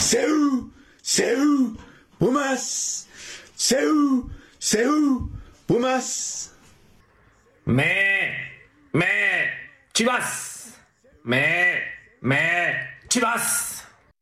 Seu, Pumas. Seu, Pumas. Chivas. Chivas.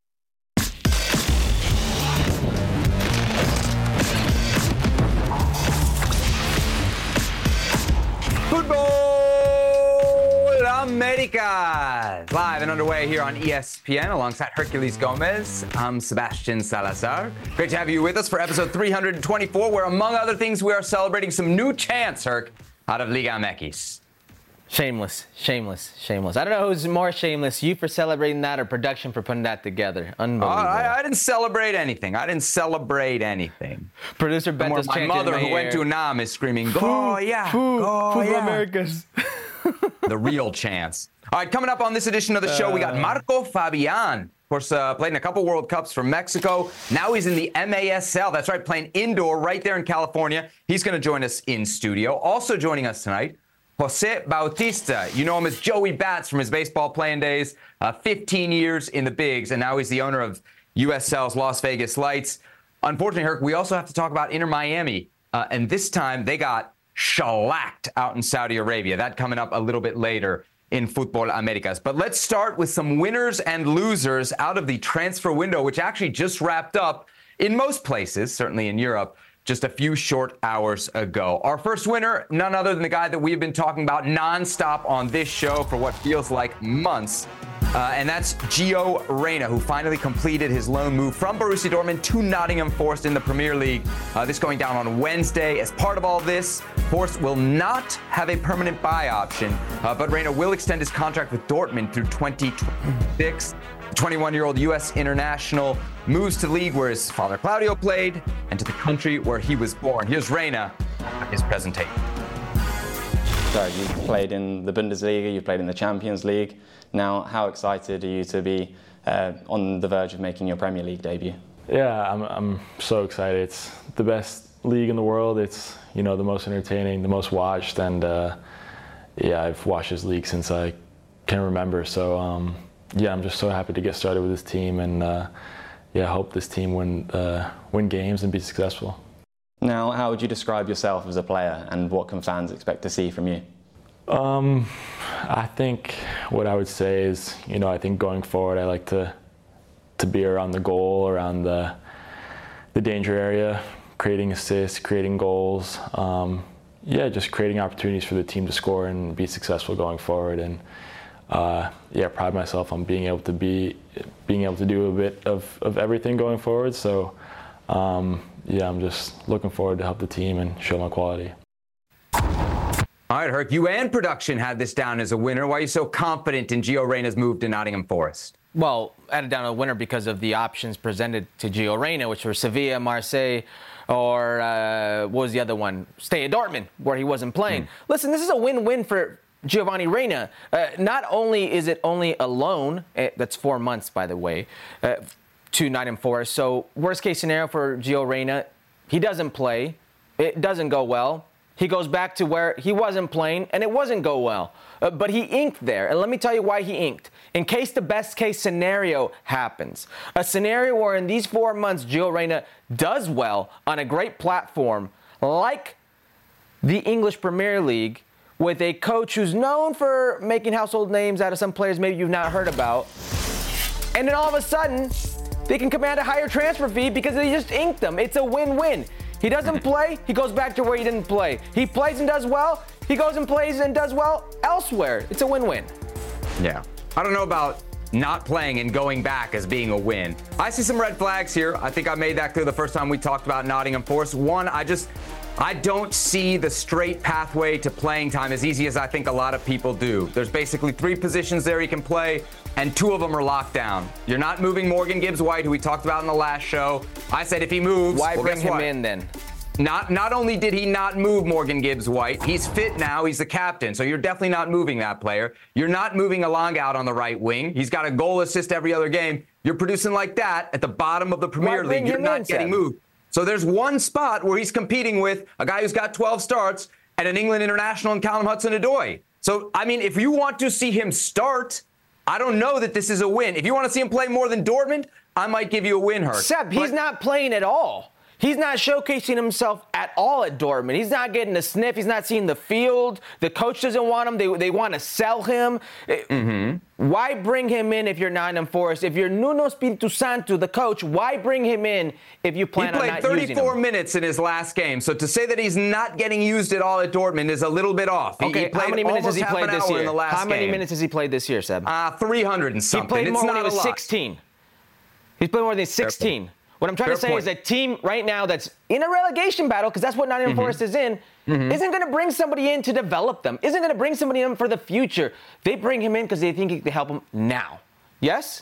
Football America, live and underway here on ESPN alongside Herculez Gomez. I'm Sebastian Salazar. Great to have you with us for episode 324, where among other things we are celebrating some new chants, Herc, out of Liga MX. Shameless. I don't know who's more shameless, you for celebrating that or production for putting that together. Unbelievable. I didn't celebrate anything. Producer Beto's my mother, who went to Nam, is screaming, "Go, yeah, Football Americas." The real chance. All right, coming up on this edition of the show, we got Marco Fabian. Of course, played in a couple World Cups for Mexico. Now he's in the MASL. That's right, playing indoor right there in California. He's going to join us in studio. Also joining us tonight, Jose Bautista. You know him as Joey Bats from his baseball playing days. 15 years in the bigs, and now he's the owner of USL's Las Vegas Lights. Unfortunately, Herc, we also have to talk about Inter Miami. And this time they got shellacked out in Saudi Arabia. That coming up a little bit later in Football Americas. But let's start with some winners and losers out of the transfer window, which actually just wrapped up in most places, certainly in Europe, just a few short hours ago. Our first winner, none other than the guy that we've been talking about nonstop on this show for what feels like months. And that's Gio Reyna, who finally completed his loan move from Borussia Dortmund to Nottingham Forest in the Premier League. This going down on Wednesday. As part of all this, Forest will not have a permanent buy option, but Reyna will extend his contract with Dortmund through 2026. 21-year-old U.S. international moves to the league where his father Claudio played and to the country where he was born. Here's Reyna at his presentation. So you played in the Bundesliga, you played in the Champions League. Now, how excited are you to be on the verge of making your Premier League debut? Yeah, I'm so excited. It's the best league in the world. It's, the most entertaining, the most watched, and I've watched this league since I can remember. So I'm just so happy to get started with this team, and I hope this team win games and be successful. Now, how would you describe yourself as a player, and what can fans expect to see from you? I think what I would say is, I think going forward, I like to be around the goal, around the danger area, creating assists, creating goals. Just creating opportunities for the team to score and be successful going forward. And pride myself on being able to do a bit of everything going forward. So I'm just looking forward to help the team and show my quality. All right, Herc, you and production had this down as a winner. Why are you so confident in Gio Reyna's move to Nottingham Forest? Well, I had it down as a winner because of the options presented to Gio Reyna, which were Sevilla, Marseille, or what was the other one? Stay at Dortmund, where he wasn't playing. Listen, this is a win-win for Giovanni Reyna. Not only is it only a loan, that's 4 months, by the way, to Nottingham Forest. So worst case scenario for Gio Reyna, he doesn't play. It doesn't go well. He goes back to where he wasn't playing, and it wasn't go well. But he inked there, and let me tell you why he inked. In case the best case scenario happens, a scenario where in these 4 months Gio Reyna does well on a great platform like the English Premier League, with a coach who's known for making household names out of some players maybe you've not heard about, and then all of a sudden they can command a higher transfer fee because they just inked them. It's a win-win. He doesn't play, he goes back to where he didn't play. He plays and does well, he goes and plays and does well elsewhere. It's a win-win. Yeah. I don't know about not playing and going back as being a win. I see some red flags here. I think I made that clear the first time we talked about Nottingham Forest. One, I don't see the straight pathway to playing time as easy as I think a lot of people do. There's basically 3 positions there he can play, and 2 of them are locked down. You're not moving Morgan Gibbs-White, who we talked about in the last show. I said if he moves, why bring him in then? Not only did he not move Morgan Gibbs-White, he's fit now, he's the captain, so you're definitely not moving that player. You're not moving Alanga out on the right wing. He's got a goal assist every other game. You're producing like that at the bottom of the Premier League. You're not getting moved. So there's one spot where he's competing with a guy who's got 12 starts and an England international and Callum Hudson-Odoi. So, I mean, if you want to see him start, I don't know that this is a win. If you want to see him play more than Dortmund, I might give you a win, Herc. Seb, he's not playing at all. He's not showcasing himself at all at Dortmund. He's not getting a sniff. He's not seeing the field. The coach doesn't want him. They want to sell him. Why bring him in if you're Nottingham Forest? If you're Nuno Espirito Santo, the coach, why bring him in if you plan on not using him? He played 34 minutes in his last game. So to say that he's not getting used at all at Dortmund is a little bit off. Okay, how many minutes has he played this year? How many minutes has he played this year, Seb? 300 and something. He played more when he was 16. He's played more than 16. What I'm trying to say is a team right now that's in a relegation battle, because that's what Nottingham Forest is in, isn't going to bring somebody in to develop them, isn't going to bring somebody in for the future. They bring him in because they think he can help them now. Yes?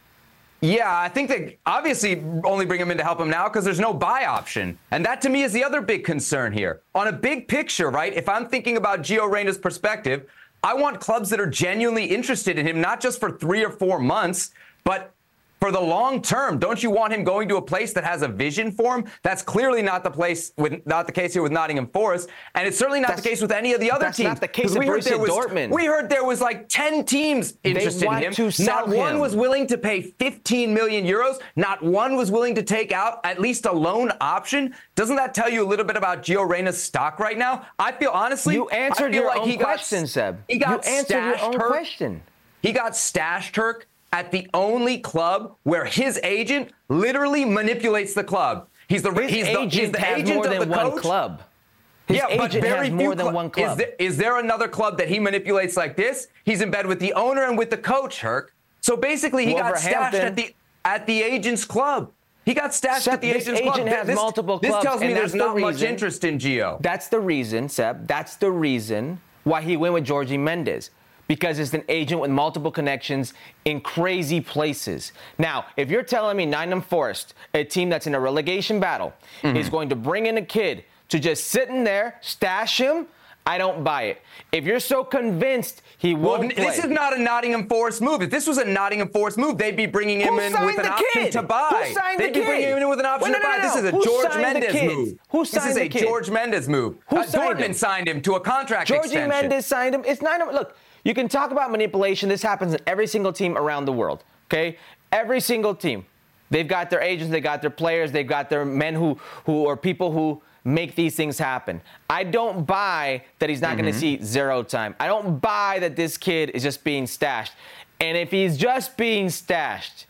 Yeah, I think they obviously only bring him in to help him now because there's no buy option. And that, to me, is the other big concern here. On a big picture, right, if I'm thinking about Gio Reyna's perspective, I want clubs that are genuinely interested in him, not just for 3 or 4 months, but for the long term. Don't you want him going to a place that has a vision for him? That's clearly not the case here with Nottingham Forest, and it's certainly not the case with any of the other teams. That's not the case with Borussia Dortmund. We heard there was like 10 teams interested in him. Not one was willing to pay 15 million euros. Not one was willing to take out at least a loan option. Doesn't that tell you a little bit about Gio Reyna's stock right now? I feel honestly, you answered your own question, Seb. He got question. He got stashed, Herc, at the only club where his agent literally manipulates the club. He's the agent more of than the one coach. Club. His agent has more than one club. Is there another club that he manipulates like this? He's in bed with the owner and with the coach, Herc. So basically, he got stashed at the agent's club. He got stashed at the agent's club. Agent has multiple clubs. This tells me there's not much interest in Gio. That's the reason, Seb. That's the reason why he went with Jorge Mendes. Because it's an agent with multiple connections in crazy places. Now, if you're telling me Nottingham Forest, a team that's in a relegation battle, is going to bring in a kid to just sit in there, stash him, I don't buy it. If you're so convinced he won't play. This is not a Nottingham Forest move. If this was a Nottingham Forest move, they'd be bringing him in with an option to buy. Who signed the kid? They'd be bringing him in with an option to buy. This is a George Mendes move. Who signed the kid? This is a George Mendes move. Dortmund signed him to a contract extension. Jorge Mendes signed him. It's not. Look. You can talk about manipulation. This happens in every single team around the world, okay? Every single team. They've got their agents, they got their players, they've got their men who are people who make these things happen. I don't buy that he's not going to see zero time. I don't buy that this kid is just being stashed. And if he's just being stashed,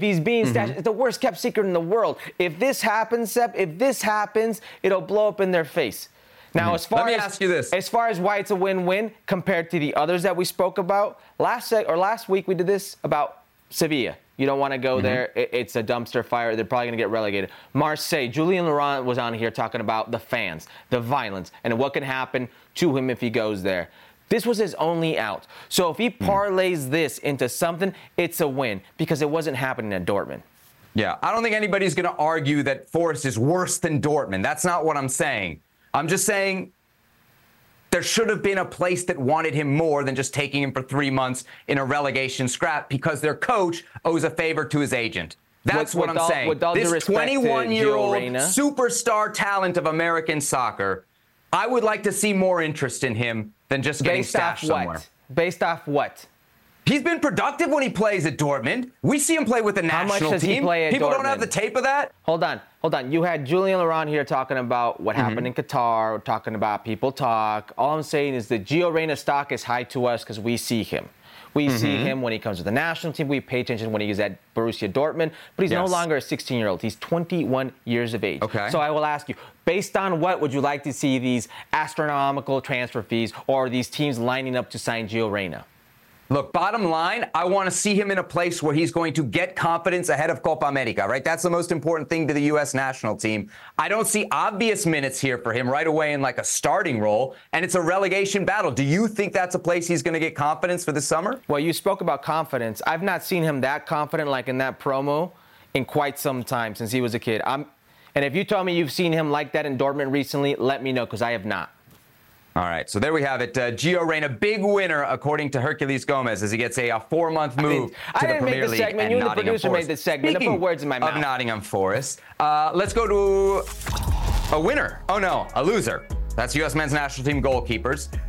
it's the worst kept secret in the world. If this happens, Seb, it'll blow up in their face. Now, as far as why it's a win-win compared to the others that we spoke about, last week we did this about Sevilla. You don't want to go there. It's a dumpster fire. They're probably going to get relegated. Marseille, Julien Laurent was on here talking about the fans, the violence, and what can happen to him if he goes there. This was his only out. So if he parlays this into something, it's a win because it wasn't happening at Dortmund. Yeah, I don't think anybody's going to argue that Forest is worse than Dortmund. That's not what I'm saying. I'm just saying there should have been a place that wanted him more than just taking him for 3 months in a relegation scrap because their coach owes a favor to his agent. That's what I'm saying. This 21-year-old superstar talent of American soccer, I would like to see more interest in him than just getting stashed somewhere. Based off what? He's been productive when he plays at Dortmund. We see him play with the national team. How much does he play at People Dortmund? Don't have the tape of that. Hold on. You had Julien Laurent here talking about what happened in Qatar, talking about people talk. All I'm saying is that Gio Reyna's stock is high to us because we see him. We see him when he comes to the national team. We pay attention when he's at Borussia Dortmund. But he's no longer a 16-year-old. He's 21 years of age. Okay. So I will ask you, based on what would you like to see these astronomical transfer fees or these teams lining up to sign Gio Reyna? Look, bottom line, I want to see him in a place where he's going to get confidence ahead of Copa America, right? That's the most important thing to the U.S. national team. I don't see obvious minutes here for him right away in like a starting role, and it's a relegation battle. Do you think that's a place he's going to get confidence for this summer? Well, you spoke about confidence. I've not seen him that confident like in that promo in quite some time since he was a kid. And if you tell me you've seen him like that in Dortmund recently, let me know because I have not. All right, so there we have it. Gio Reyna, big winner, according to Herculez Gomez, as he gets a 4-month move to the Premier League. Segment. You, the producer, made this segment. Don't put words in my mouth. Of Nottingham Forest, let's go to a winner. Oh, no, a loser. That's U.S. men's national team goalkeepers.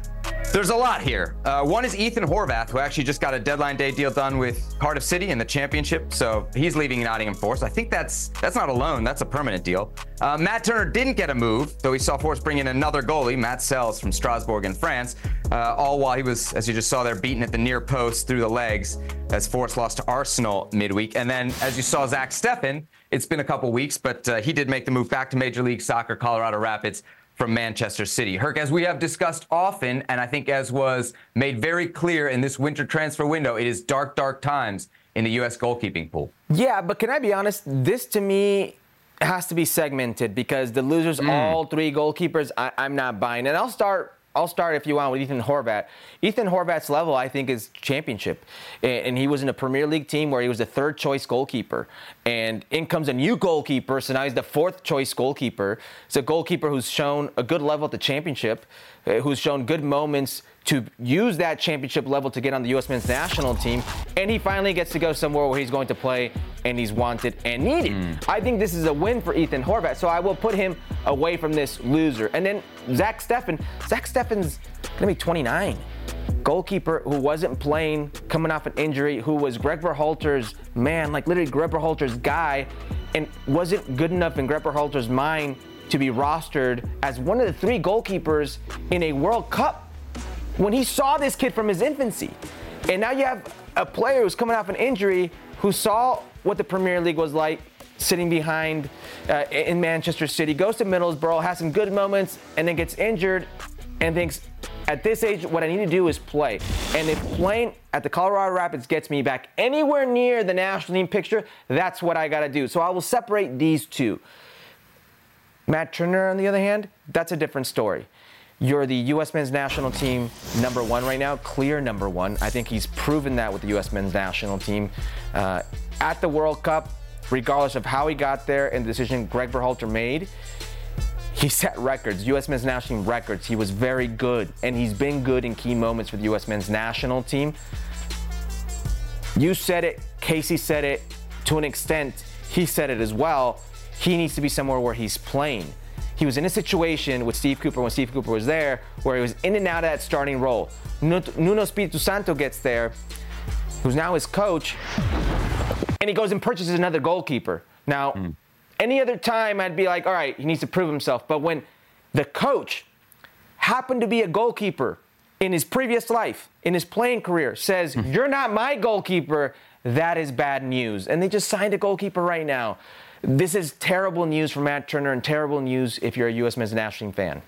There's a lot here. One is Ethan Horvath, who actually just got a deadline day deal done with Cardiff City in the championship, so he's leaving Nottingham Forest. I think that's not a loan, that's a permanent deal. Matt Turner didn't get a move, though he saw Forest bring in another goalie, Matt Sells from Strasbourg in France, all while he was, as you just saw there, beaten at the near post through the legs as Forest lost to Arsenal midweek. And then, as you saw, Zach Steffen, it's been a couple weeks, but he did make the move back to Major League Soccer, Colorado Rapids, from Manchester City. Herc, as we have discussed often, and I think as was made very clear in this winter transfer window, it is dark, dark times in the U.S. goalkeeping pool. Yeah, but can I be honest? This, to me, has to be segmented because the losers, all three goalkeepers, I'm not buying. And I'll start, if you want, with Ethan Horvath. Ethan Horvath's level, I think, is championship. And he was in a Premier League team where he was the third-choice goalkeeper. And in comes a new goalkeeper, so now he's the fourth-choice goalkeeper. It's a goalkeeper who's shown a good level at the championship, who's shown good moments to use that championship level to get on the U.S. men's national team. And he finally gets to go somewhere where he's going to play and he's wanted and needed. I think this is a win for Ethan Horvath, so I will put him away from this loser. And then Zach Steffen. Zach Steffen's going to be 29. Goalkeeper who wasn't playing, coming off an injury, who was Greg Berhalter's man, like literally Greg Berhalter's guy, and wasn't good enough in Greg Berhalter's mind to be rostered as one of the three goalkeepers in a World Cup when he saw this kid from his infancy. And now you have a player who's coming off an injury who saw what the Premier League was like, sitting behind in Manchester City, goes to Middlesbrough, has some good moments, and then gets injured and thinks, at this age, what I need to do is play. And if playing at the Colorado Rapids gets me back anywhere near the national team picture, that's what I got to do. So I will separate these two. Matt Turner, on the other hand, that's a different story. You're the U.S. men's national team number one right now, clear number one. I think he's proven that with the U.S. men's national team. At the World Cup, regardless of how he got there and the decision Greg Berhalter made, he set records, U.S. men's national team records. He was very good, and he's been good in key moments for the U.S. men's national team. You said it, Casey said it, to an extent, he said it as well. He needs to be somewhere where he's playing. He was in a situation with Steve Cooper when Steve Cooper was there, where he was in and out of that starting role. Nuno Espiritu Santo gets there, who's now his coach, and he goes and purchases another goalkeeper. Now, any other time I'd be like, all right, he needs to prove himself. But when the coach happened to be a goalkeeper in his previous life, in his playing career, says, you're not my goalkeeper, that is bad news. And they just signed a goalkeeper right now. This is terrible news for Matt Turner and terrible news if you're a U.S. men's national team fan.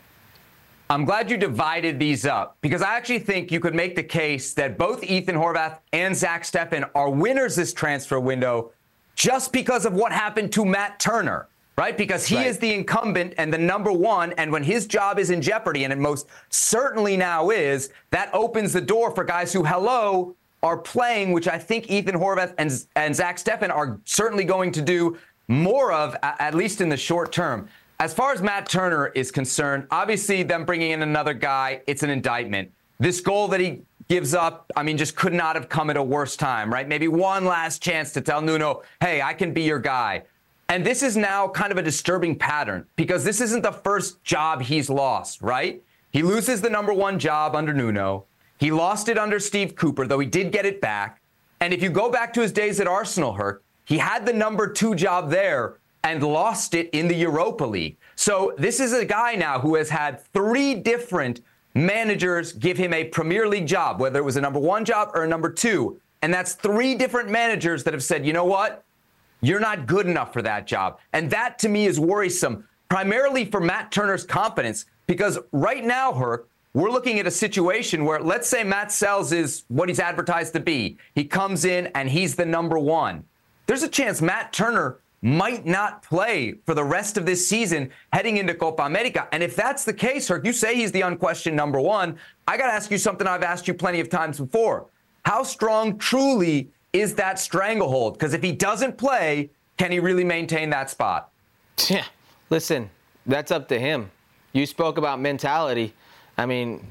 I'm glad you divided these up because I actually think you could make the case that both Ethan Horvath and Zach Steffen are winners this transfer window just because of what happened to Matt Turner, right? Because he is the incumbent and the number one, and when his job is in jeopardy, and it most certainly now is, that opens the door for guys who, are playing, which I think Ethan Horvath and Zach Steffen are certainly going to do more of, at least in the short term. As far as Matt Turner is concerned, obviously them bringing in another guy, it's an indictment. This goal that he gives up, I mean, just could not have come at a worse time, right? Maybe one last chance to tell Nuno, hey, I can be your guy. And this is now kind of a disturbing pattern because this isn't the first job he's lost, right? He loses the number one job under Nuno. He lost it under Steve Cooper, though he did get it back. And if you go back to his days at Arsenal, Herc, he had the number two job there and lost it in the Europa League. So this is a guy now who has had three different managers give him a Premier League job, whether it was a number one job or a number two. And that's three different managers that have said, you know what? You're not good enough for that job. And that, to me, is worrisome, primarily for Matt Turner's confidence, because right now, Herc, we're looking at a situation where, let's say Matt Sells is what he's advertised to be. He comes in and he's the number one. There's a chance Matt Turner might not play for the rest of this season heading into Copa America. And if that's the case, Herc, you say he's the unquestioned number one. I got to ask you something I've asked you plenty of times before. How strong truly is that stranglehold? Because if he doesn't play, can he really maintain that spot? Yeah, listen, that's up to him. You spoke about mentality. I mean,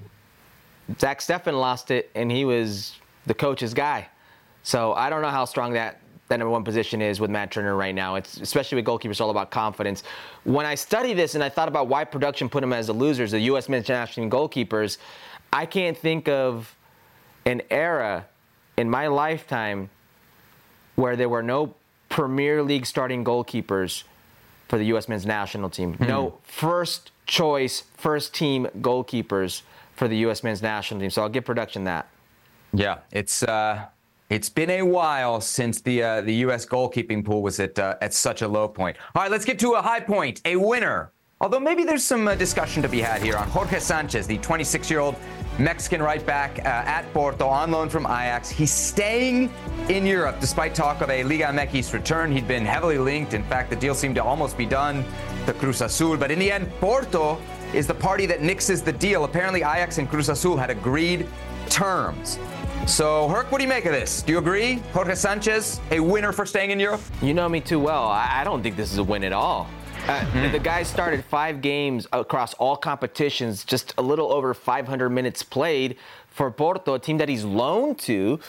Zach Steffen lost it, and he was the coach's guy. So I don't know how strong that number one position is with Matt Turner right now. It's especially with goalkeepers, it's all about confidence. When I studied this and I thought about why production put him as the losers, the U.S. men's national team goalkeepers, I can't think of an era in my lifetime where there were no Premier League starting goalkeepers for the U.S. men's national team. No first choice, first team goalkeepers for the U.S. men's national team. So I'll give production that. Yeah, it's been a while since the U.S. goalkeeping pool was at such a low point. All right, let's get to a high point, a winner. Although maybe there's some discussion to be had here on Jorge Sanchez, the 26-year-old Mexican right back at Porto, on loan from Ajax. He's staying in Europe despite talk of a Liga MX return. He'd been heavily linked. In fact, the deal seemed to almost be done to Cruz Azul. But in the end, Porto is the party that nixes the deal. Apparently, Ajax and Cruz Azul had agreed terms. So, Herc, what do you make of this? Do you agree? Jorge Sanchez, a winner for staying in Europe? You know me too well. I don't think this is a win at all. The guy started 5 games across all competitions, just a little over 500 minutes played for Porto, a team that he's loaned to.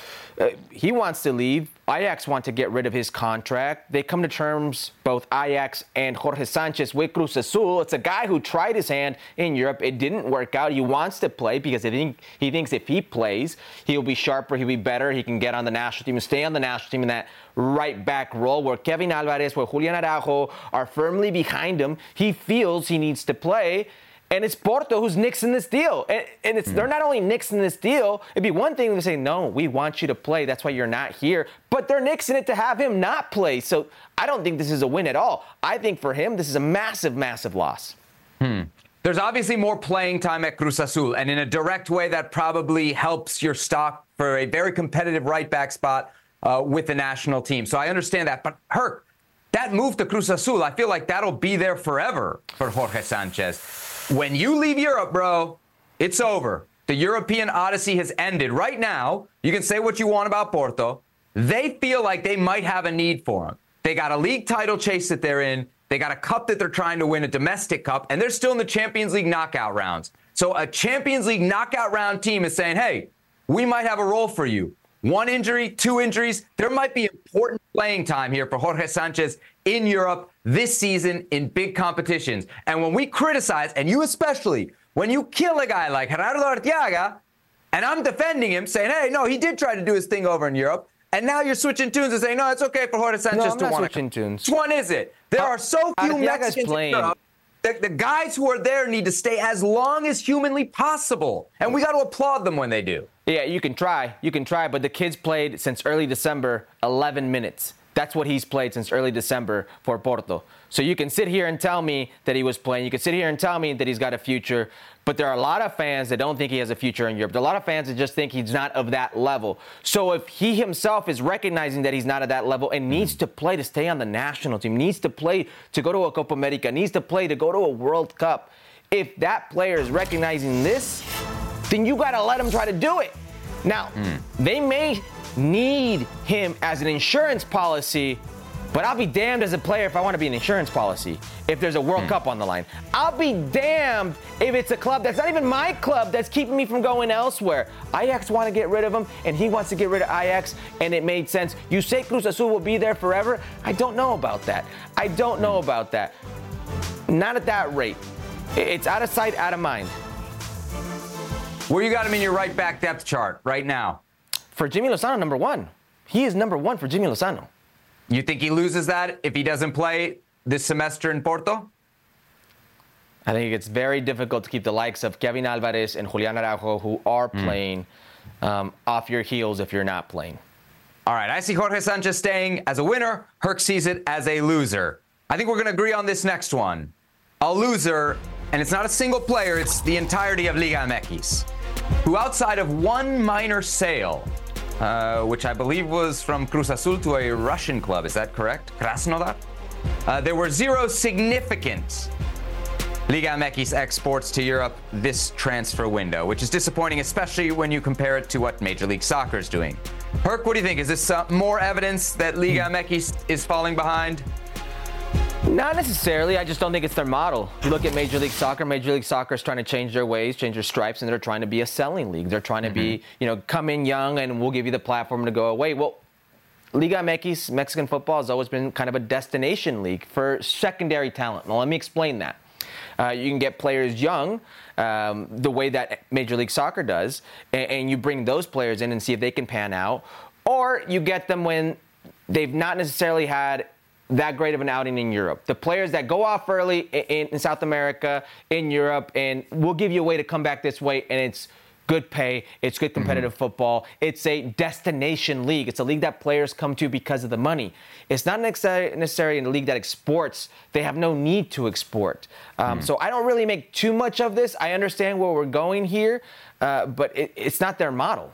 He wants to leave. Ajax want to get rid of his contract. They come to terms, both Ajax and Jorge Sanchez, with Cruz Azul. It's a guy who tried his hand in Europe. It didn't work out. He wants to play because he thinks if he plays, he'll be sharper, he'll be better. He can get on the national team and stay on the national team in that right back role where Kevin Alvarez, where Julian Araujo are firmly behind him. He feels he needs to play. And it's Porto who's nixing this deal. And they're not only nixing this deal, it'd be one thing to say, no, we want you to play. That's why you're not here. But they're nixing it to have him not play. So I don't think this is a win at all. I think for him, this is a massive, massive loss. There's obviously more playing time at Cruz Azul. And in a direct way, that probably helps your stock for a very competitive right back spot with the national team. So I understand that. But Herc, that move to Cruz Azul, I feel like that'll be there forever for Jorge Sanchez. When you leave Europe, bro, it's over. The European odyssey has ended. Right now, you can say what you want about Porto. They feel like they might have a need for him. They got a league title chase that they're in. They got a cup that they're trying to win, a domestic cup, and they're still in the Champions League knockout rounds. So a Champions League knockout round team is saying, hey, we might have a role for you. 1 injury, 2 injuries. There might be important playing time here for Jorge Sanchez in Europe this season in big competitions. And when we criticize, and you especially, when you kill a guy like Gerardo Arteaga, and I'm defending him, saying, hey, no, he did try to do his thing over in Europe, and now you're switching tunes and saying, no, it's okay for Jorge Sanchez I'm to not want switching tunes. Which one is it? There are so few Arteaga's Mexicans playing. in Europe. The guys who are there need to stay as long as humanly possible. And we got to applaud them when they do. Yeah, you can try. But the kid's played since early December 11 minutes. That's what he's played since early December for Porto. So you can sit here and tell me that he was playing. You can sit here and tell me that he's got a future. But there are a lot of fans that don't think he has a future in Europe. There are a lot of fans that just think he's not of that level. So if he himself is recognizing that he's not at that level and needs to play to stay on the national team, needs to play to go to a Copa America, needs to play to go to a World Cup, if that player is recognizing this, then you got to let him try to do it. Now, they may need him as an insurance policy, but I'll be damned as a player if I want to be an insurance policy if there's a World Cup on the line. I'll be damned if it's a club that's not even my club that's keeping me from going elsewhere. Ajax want to get rid of him, and he wants to get rid of Ajax, and it made sense. You say Cruz Azul will be there forever? I don't know about that. Not at that rate. It's out of sight, out of mind. Where you got him in your right back depth chart right now? For Jimmy Lozano, number 1. He is number 1 for Jimmy Lozano. You think he loses that if he doesn't play this semester in Porto? I think it's very difficult to keep the likes of Kevin Alvarez and Julian Araujo, who are playing, off your heels if you're not playing. All right, I see Jorge Sanchez staying as a winner. Herc sees it as a loser. I think we're going to agree on this next one. A loser, and it's not a single player, it's the entirety of Liga MX, who outside of one minor sale, which I believe was from Cruz Azul to a Russian club. Is that correct? Krasnodar? There were 0 significant Liga MX exports to Europe this transfer window, which is disappointing, especially when you compare it to what Major League Soccer is doing. Herc, what do you think? Is this more evidence that Liga MX is falling behind? Not necessarily. I just don't think it's their model. You look at Major League Soccer is trying to change their ways, change their stripes, and they're trying to be a selling league. They're trying to be, come in young and we'll give you the platform to go away. Well, Liga MX, Mexican football, has always been kind of a destination league for secondary talent. Now, let me explain that. You can get players young, the way that Major League Soccer does, and you bring those players in and see if they can pan out. Or you get them when they've not necessarily had that great of an outing in Europe. The players that go off early in South America, in Europe, and we'll give you a way to come back this way, and it's good pay, it's good competitive football, it's a destination league. It's a league that players come to because of the money. It's not necessarily in a league that exports. They have no need to export. So I don't really make too much of this. I understand where we're going here, but it's not their model.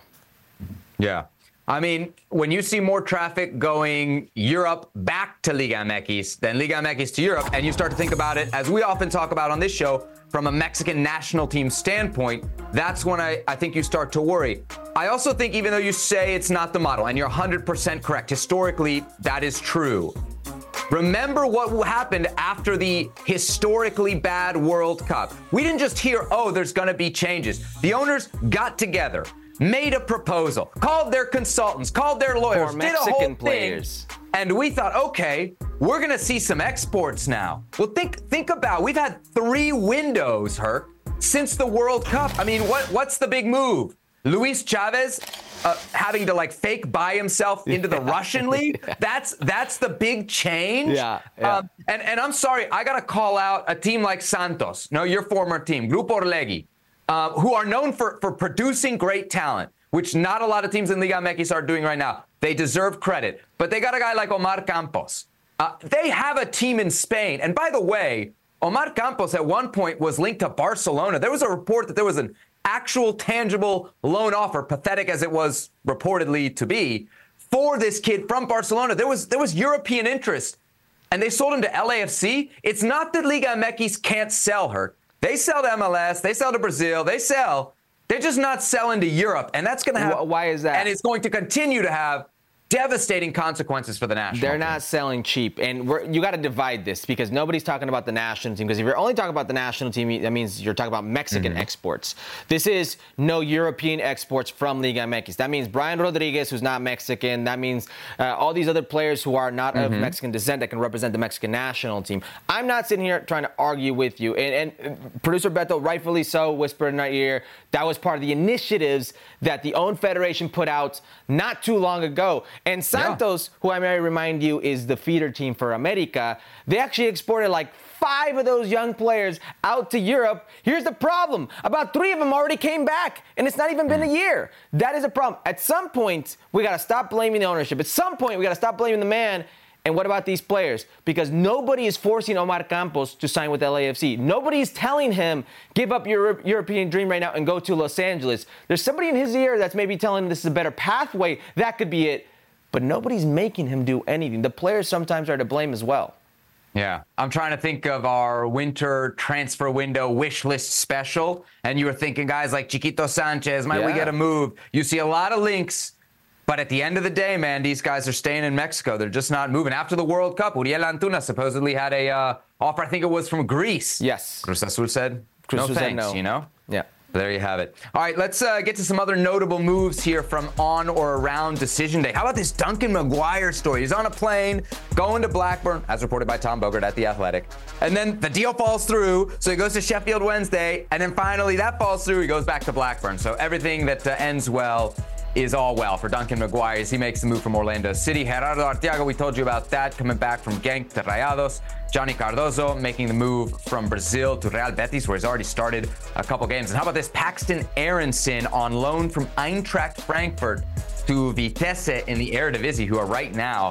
Yeah. I mean, when you see more traffic going Europe back to Liga MX than Liga MX to Europe, and you start to think about it, as we often talk about on this show, from a Mexican national team standpoint, that's when I think you start to worry. I also think, even though you say it's not the model, and you're 100% correct, historically, that is true. Remember what happened after the historically bad World Cup. We didn't just hear, oh, there's going to be changes. The owners got together, made a proposal, called their consultants, called their lawyers, For did a Mexican whole players. thing, and we thought, okay, we're going to see some exports now. Well, think about, we've had 3 windows, Herc, since the World Cup. I mean, what's the big move? Luis Chavez having to like fake buy himself into the Russian league? That's the big change. Yeah. And I'm sorry, I got to call out a team like Santos, no, your former team, Grupo Orlegui, who are known for producing great talent, which not a lot of teams in Liga MX are doing right now. They deserve credit. But they got a guy like Omar Campos. They have a team in Spain. And by the way, Omar Campos at one point was linked to Barcelona. There was a report that there was an actual tangible loan offer, pathetic as it was reportedly to be, for this kid from Barcelona. There was European interest, and they sold him to LAFC. It's not that Liga MX can't sell her. They sell to MLS, they sell to Brazil, they're just not selling to Europe, and that's going to have. Why is that? And it's going to continue to have devastating consequences for the national They're team. not selling cheap, and you got to divide this because nobody's talking about the national team. Because if you're only talking about the national team, that means you're talking about Mexican exports. This is no European exports from Liga MX. That means Brian Rodriguez, who's not Mexican. That means all these other players who are not of Mexican descent that can represent the Mexican national team. I'm not sitting here trying to argue with you. And producer Beto, rightfully so, whispered in our ear, that was part of the initiatives that the OWN Federation put out not too long ago. And Santos, who I may remind you is the feeder team for America, they actually exported like 5 of those young players out to Europe. Here's the problem. About 3 of them already came back, and it's not even been a year. That is a problem. At some point, we got to stop blaming the ownership. At some point, we got to stop blaming the man. And what about these players? Because nobody is forcing Omar Campos to sign with LAFC. Nobody is telling him, give up your European dream right now and go to Los Angeles. There's somebody in his ear that's maybe telling him this is a better pathway. That could be it. But nobody's making him do anything. The players sometimes are to blame as well. Yeah. I'm trying to think of our winter transfer window wish list special. And you were thinking guys like Chiquito Sanchez, might we get a move? You see a lot of links. But at the end of the day, man, these guys are staying in Mexico. They're just not moving. After the World Cup, Uriel Antuna supposedly had a offer. I think it was from Greece. Yes. Cruz Azul said, Cruz no Azul thanks, said no. you know? Yeah. There you have it. All right, let's get to some other notable moves here from on or around decision day. How about this Duncan Maguire story? He's on a plane going to Blackburn, as reported by Tom Bogert at The Athletic. And then the deal falls through, so he goes to Sheffield Wednesday. And then finally that falls through, he goes back to Blackburn. So everything that ends well is all well for Duncan Maguire as he makes the move from Orlando City. Gerardo Arteaga, we told you about that, coming back from Genk to Rayados. Johnny Cardozo making the move from Brazil to Real Betis, where he's already started a couple games. And how about this? Paxton Aronson on loan from Eintracht Frankfurt to Vitesse in the Eredivisie, who are right now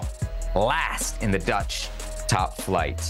last in the Dutch top flight.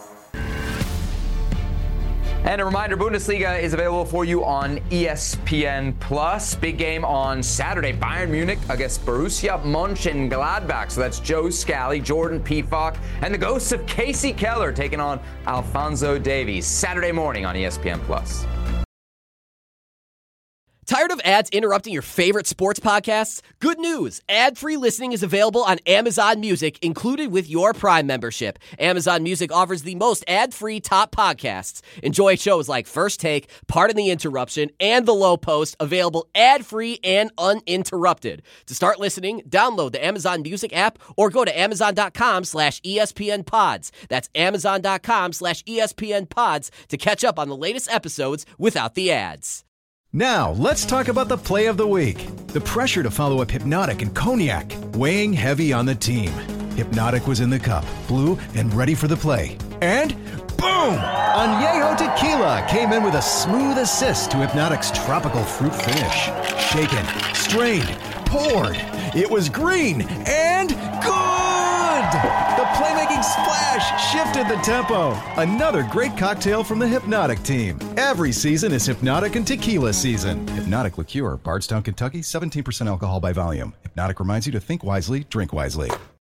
And a reminder, Bundesliga is available for you on ESPN+. Big game on Saturday, Bayern Munich against Borussia Mönchengladbach. So that's Joe Scally, Jordan Pefok, and the ghosts of Casey Keller taking on Alphonso Davies. Saturday morning on ESPN+. Tired of ads interrupting your favorite sports podcasts? Good news! Ad-free listening is available on Amazon Music, included with your Prime membership. Amazon Music offers the most ad-free top podcasts. Enjoy shows like First Take, Pardon the Interruption, and The Low Post, available ad-free and uninterrupted. To start listening, download the Amazon Music app or go to amazon.com/ESPN Pods. That's amazon.com/ESPN Pods to catch up on the latest episodes without the ads. Now, let's talk about the play of the week. The pressure to follow up Hypnotic and Cognac, weighing heavy on the team. Hypnotic was in the cup, blue, and ready for the play. And boom! Añejo Tequila came in with a smooth assist to Hypnotic's tropical fruit finish. Shaken, strained, poured. It was green and good! The playmaking splash shifted the tempo. Another great cocktail from the Hypnotic team. Every season is Hypnotic and Tequila season. Hypnotic Liqueur, Bardstown, Kentucky, 17% alcohol by volume. Hypnotic reminds you to think wisely, drink wisely.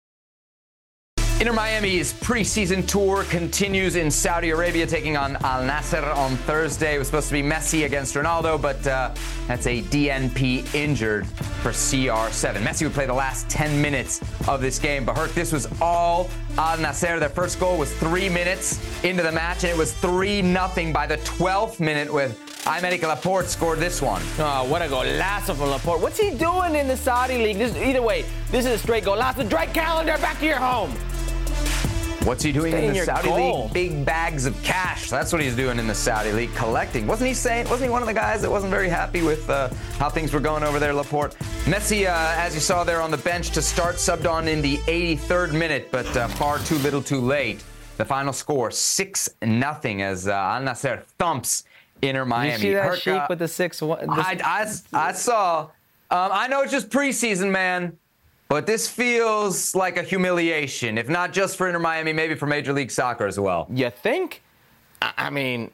Inter Miami's preseason tour continues in Saudi Arabia, taking on Al Nassr on Thursday. It was supposed to be Messi against Ronaldo, but that's a DNP injured for CR7. Messi would play the last 10 minutes of this game. But Herc, this was all Al Nassr. Their first goal was 3 minutes into the match, and it was 3-0 by the 12th minute with Aymeric Laporte scored this one. Oh, what a golazo from Laporte. What's he doing in the Saudi league? Either way, this is a straight golazo. Drake Callender, back to your home. What's he doing Stay in the Saudi goal. league? Big bags of cash. That's what he's doing in the Saudi league, collecting. Wasn't he one of the guys that wasn't very happy with how things were going over there, Laporte? Messi, as you saw there on the bench to start, subbed on in the 83rd minute, but far too little too late. The final score, 6-0 as Al Nassr thumps Inter Miami. You see that sheep with the 6-1? I saw. I know it's just preseason, man. But this feels like a humiliation, if not just for Inter Miami, maybe for Major League Soccer as well. You think? I mean,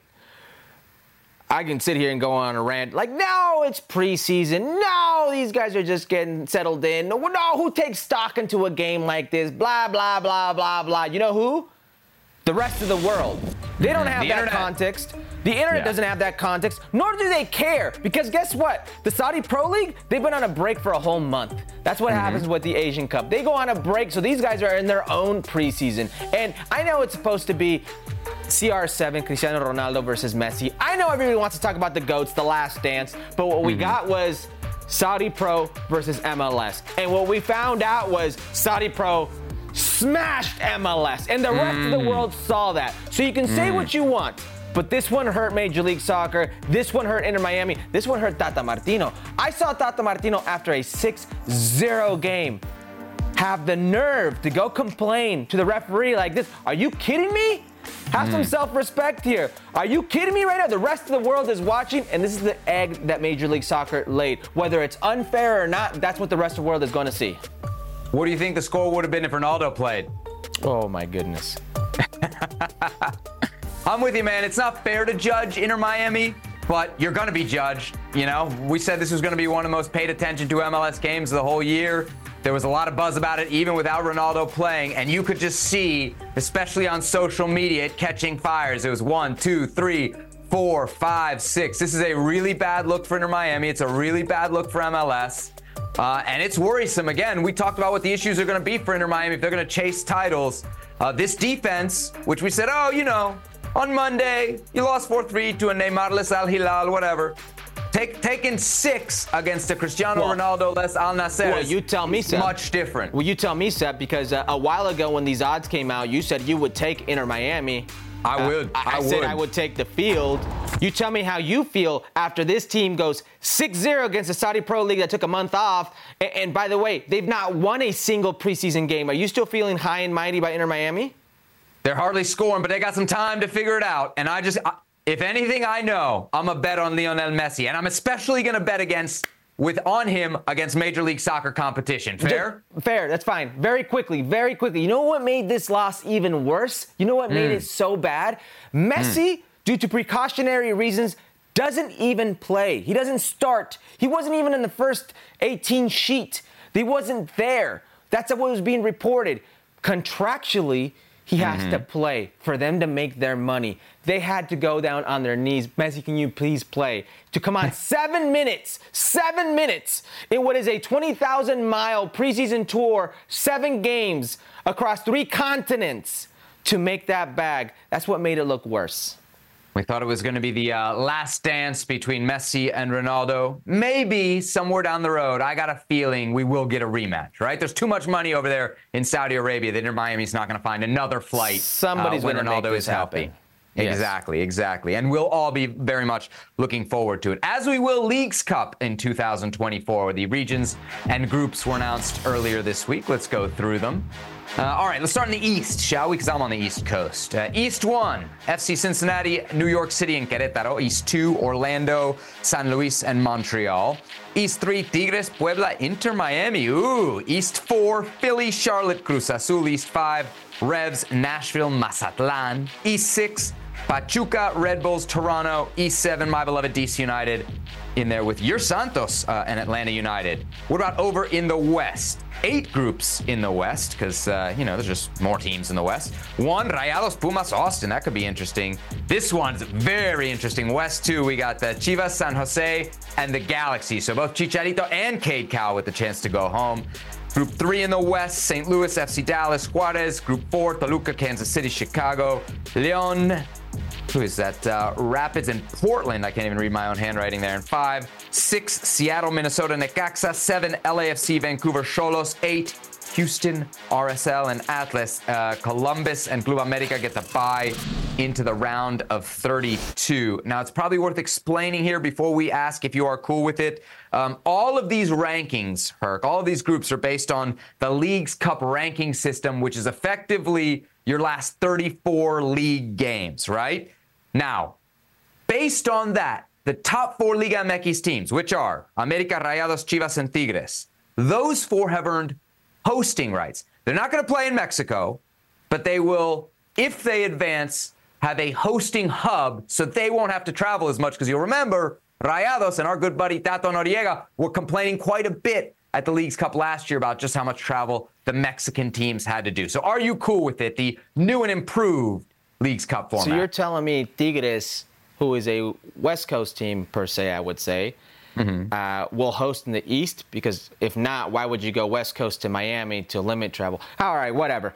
I can sit here and go on a rant like, no, it's preseason. No, these guys are just getting settled in. No, who takes stock into a game like this? Blah, blah, blah, blah, blah. You know who? The rest of the world. They don't have that context. The internet doesn't have that context, nor do they care. Because guess what? The Saudi Pro League, they've been on a break for a whole month. That's what happens with the Asian Cup. They go on a break, so these guys are in their own preseason. And I know it's supposed to be CR7, Cristiano Ronaldo versus Messi. I know everybody wants to talk about the GOATs, the last dance, but what we got was Saudi Pro versus MLS. And what we found out was Saudi Pro smashed MLS, and the rest of the world saw that. So you can say what you want, but this one hurt Major League Soccer. This one hurt Inter Miami. This one hurt Tata Martino. I saw Tata Martino after a 6-0 game have the nerve to go complain to the referee like this. Are you kidding me? Have some self-respect here. Are you kidding me right now? The rest of the world is watching, and this is the egg that Major League Soccer laid. Whether it's unfair or not, that's what the rest of the world is going to see. What do you think the score would have been if Ronaldo played? Oh, my goodness. I'm with you, man. It's not fair to judge Inter Miami, but you're going to be judged. You know, we said this was going to be one of the most paid attention to MLS games of the whole year. There was a lot of buzz about it, even without Ronaldo playing, and you could just see, especially on social media, it catching fires. It was 1, 2, 3, 4, 5, 6. This is a really bad look for Inter Miami. It's a really bad look for MLS. And it's worrisome. Again, we talked about what the issues are going to be for Inter Miami if they're going to chase titles. This defense, which we said, on Monday, you lost 4-3 to a Neymarless Al Hilal, whatever. Taking 6 against a Cristiano Ronaldo-less Al Nassr. Well, you tell me, Seb. Much different. Well, you tell me, Seb, because a while ago when these odds came out, you said you would take Inter Miami. I would. I said I would take the field. You tell me how you feel after this team goes 6-0 against the Saudi Pro League that took a month off. And by the way, they've not won a single preseason game. Are you still feeling high and mighty by Inter Miami? They're hardly scoring, but they got some time to figure it out. And if anything I know, I'm a bet on Lionel Messi. And I'm especially going to bet on him against Major League Soccer competition. Fair? Fair, that's fine. Very quickly. You know what made this loss even worse? You know what made it so bad? Messi, due to precautionary reasons, doesn't even play. He doesn't start. He wasn't even in the first 18 sheet. He wasn't there. That's what was being reported. Contractually, He has to play for them to make their money. They had to go down on their knees. Messi, can you please play? To come on 7 minutes. 7 minutes in what is a 20,000-mile preseason tour, 7 games across 3 continents to make that bag. That's what made it look worse. We thought it was going to be the last dance between Messi and Ronaldo. Maybe somewhere down the road, I got a feeling we will get a rematch, right? There's too much money over there in Saudi Arabia that Inter Miami's not going to find another flight Somebody's when going to Ronaldo make this is healthy. happen. Yes. Exactly. And we'll all be very much looking forward to it, as we will Leagues Cup in 2024, where the regions and groups were announced earlier this week. Let's go through them. All right, let's start in the East, shall we? Because I'm on the East Coast. East 1, FC Cincinnati, New York City, and Querétaro. East 2, Orlando, San Luis, and Montreal. East 3, Tigres, Puebla, Inter Miami. Ooh. East 4, Philly, Charlotte, Cruz Azul. East 5, Revs, Nashville, Mazatlan. East 6, Pachuca, Red Bulls, Toronto. East 7, my beloved DC United, in there with your Santos and Atlanta United. What about over in the West? 8 groups in the West, because, there's just more teams in the West. 1, Rayados, Pumas, Austin. That could be interesting. This one's very interesting. West 2, we got the Chivas, San Jose, and the Galaxy. So both Chicharito and Cade Cowell with the chance to go home. Group 3 in the West, St. Louis, FC Dallas, Juarez. Group 4, Toluca, Kansas City, Chicago, Leon. Who is that? Rapids and Portland. I can't even read my own handwriting there. And 5, 6, Seattle, Minnesota, Necaxa. 7, LAFC, Vancouver, Xolos. 8, Houston, RSL, and Atlas. Columbus and Club America get the bye into the round of 32. Now, it's probably worth explaining here before we ask if you are cool with it. All of these rankings, Herc, all of these groups are based on the Leagues Cup ranking system, which is effectively your last 34 league games, right? Now, based on that, the top 4 Liga MX teams, which are América, Rayados, Chivas, and Tigres, those 4 have earned hosting rights. They're not going to play in Mexico, but they will, if they advance, have a hosting hub so they won't have to travel as much, because you'll remember Rayados and our good buddy Tato Noriega were complaining quite a bit at the Leagues Cup last year about just how much travel the Mexican teams had to do. So are you cool with it, the new and improved Leagues Cup format? So you're telling me Tigres, who is a West Coast team per se, I would say, will host in the East? Because if not, why would you go West Coast to Miami to limit travel? All right, whatever.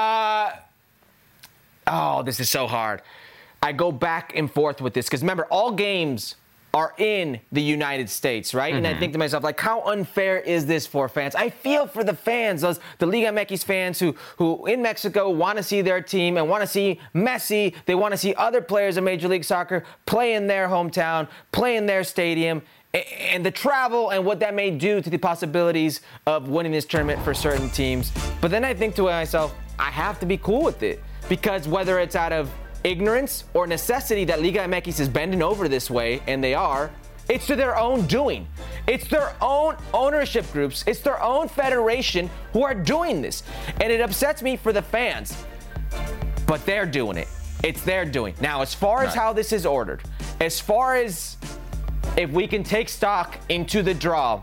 This is so hard. I go back and forth with this because remember, all games are in the United States, right? And I think to myself, like, how unfair is this for fans? I feel for the fans, the Liga MX fans who in Mexico want to see their team and want to see Messi. They want to see other players in Major League Soccer play in their hometown, play in their stadium, and the travel and what that may do to the possibilities of winning this tournament for certain teams. But then I think to myself, I have to be cool with it, because whether it's out of ignorance or necessity that Liga MX is bending over this way, and they are, it's to their own doing. It's their own ownership groups. It's their own federation who are doing this. And it upsets me for the fans, but they're doing it. It's their doing. Now, as far as how this is ordered, as far as if we can take stock into the draw,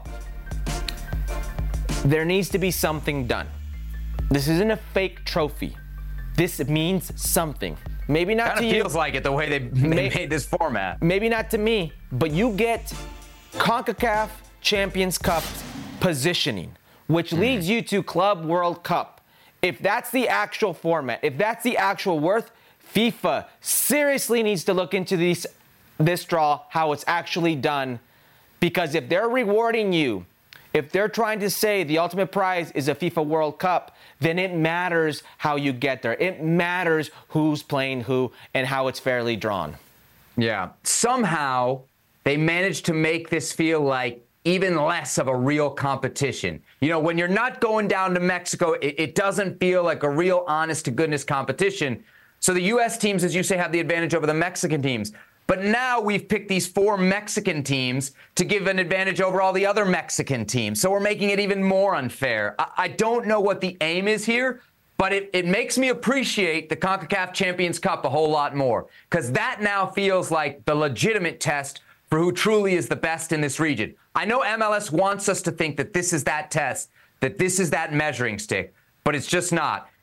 there needs to be something done. This isn't a fake trophy. This means something. Maybe not to you. Kind of feels like it the way they made this format. Maybe not to me, but you get CONCACAF Champions Cup positioning, which leads you to Club World Cup. If that's the actual format, if that's the actual worth, FIFA seriously needs to look into this draw, how it's actually done. Because if they're rewarding you, if they're trying to say the ultimate prize is a FIFA World Cup, then it matters how you get there. It matters who's playing who and how it's fairly drawn. Yeah. Somehow they managed to make this feel like even less of a real competition. You know, when you're not going down to Mexico, it doesn't feel like a real honest-to-goodness competition. So the U.S. teams, as you say, have the advantage over the Mexican teams. But now we've picked these 4 Mexican teams to give an advantage over all the other Mexican teams. So we're making it even more unfair. I don't know what the aim is here, but it makes me appreciate the CONCACAF Champions Cup a whole lot more, because that now feels like the legitimate test for who truly is the best in this region. I know MLS wants us to think that this is that test, that this is that measuring stick, but it's just not.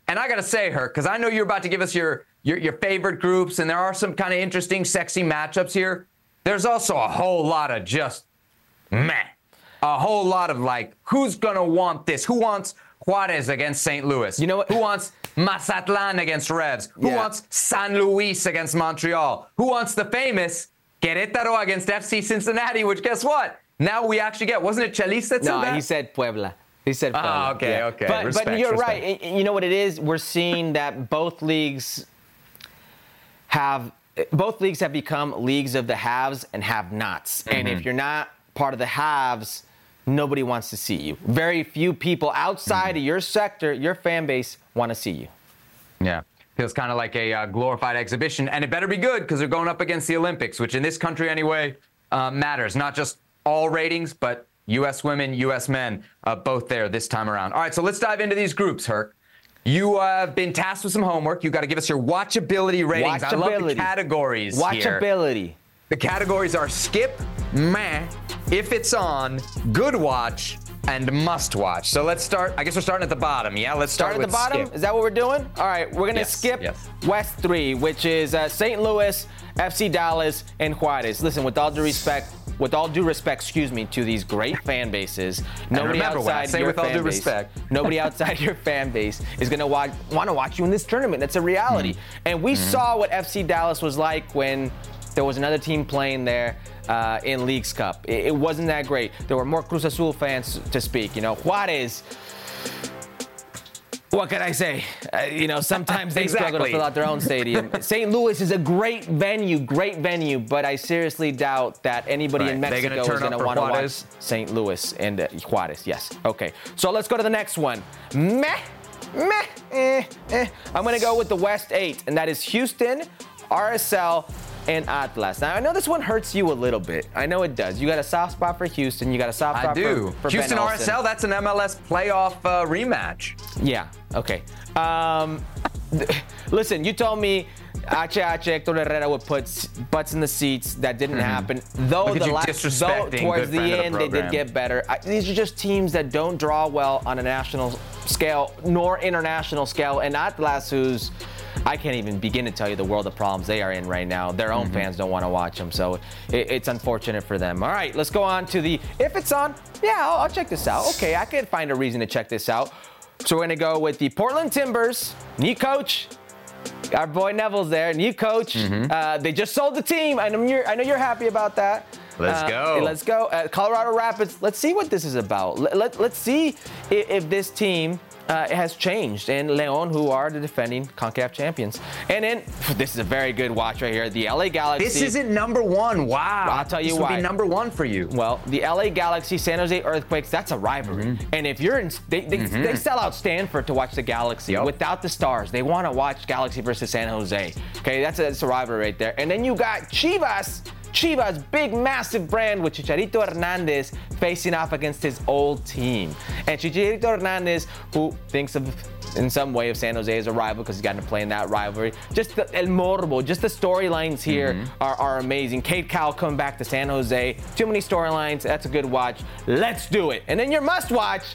And I got to say, Herc, because I know you're about to give us your favorite groups, and there are some kind of interesting, sexy matchups here. There's also a whole lot of just meh. A whole lot of like, who's going to want this? Who wants Juarez against St. Louis? You know what? Who wants Mazatlan against Revs? Who wants San Luis against Montreal? Who wants the famous Querétaro against FC Cincinnati, which guess what? Now we actually get. Wasn't it Chelis that said that? No, he said Puebla. He said Puebla. Oh, okay, okay. But you're respect. right. You know what it is? We're seeing that both leagues have become leagues of the haves and have-nots. Mm-hmm. And if you're not part of the haves, nobody wants to see you. Very few people outside of your sector, your fan base, want to see you. Yeah. Feels kind of like a glorified exhibition. And it better be good because they're going up against the Olympics, which in this country anyway matters. Not just all ratings, but U.S. women, U.S. men, both there this time around. All right, so let's dive into these groups, Herc. You have been tasked with some homework. You got to give us your watchability ratings. I love the categories here. Watchability. The categories are skip, meh, if it's on, good watch, and must watch. So let's start. I guess we're starting at the bottom. Yeah, let's start at the bottom. Skip. Is that what we're doing? All right, we're gonna skip West 3, which is St. Louis, FC Dallas, and Juarez. Listen, with all due respect, to these great fan bases, nobody outside your fan base, nobody outside your fan base is gonna want to watch you in this tournament. That's a reality. And we saw what FC Dallas was like when there was another team playing there in Leagues Cup. It wasn't that great. There were more Cruz Azul fans to speak. You know, Juarez, what can I say? Sometimes they struggle to fill out their own stadium. St. Louis is a great venue, but I seriously doubt that anybody in Mexico is going to want to watch St. Louis and Juarez. Yes. Okay. So let's go to the next one. I'm going to go with the West 8, and that is Houston, RSL, and Atlas. Now, I know this one hurts you a little bit. I know it does. You got a soft spot for Houston. You got a soft spot for Houston Ben RSL, that's an MLS playoff rematch. Yeah, okay. Listen, you told me Hector Herrera would put butts in the seats. That didn't happen. Though towards the end, they did get better. These are just teams that don't draw well on a national scale nor international scale. And Atlas, who's I can't even begin to tell you the world of problems they are in right now. Their own fans don't want to watch them, so it's unfortunate for them. All right, let's go on to the, if it's on, I'll check this out. Okay, I could find a reason to check this out. So we're going to go with the Portland Timbers, new coach. Our boy Neville's there, new coach. They just sold the team. I know you're happy about that. Let's go. Colorado Rapids, let's see what this is about. Let's see if this team has changed. And León, who are the defending CONCACAF champions. And then, this is a very good watch right here, the LA Galaxy. This isn't number one. Wow. I'll tell you why. This would be number one for you. Well, the LA Galaxy, San Jose Earthquakes, that's a rivalry. And if you're in, they sell out Stanford to watch the Galaxy. Without the stars. They want to watch Galaxy versus San Jose. Okay, that's a rivalry right there. And then you got Chivas, big, massive brand with Chicharito Hernandez facing off against his old team. And Chicharito Hernandez, who thinks of, in some way, of San Jose as a rival because he's gotten to play in that rivalry. Just the El Morbo, just the storylines here are amazing. Cade Cowell coming back to San Jose. Too many storylines. That's a good watch. Let's do it. And then your must watch.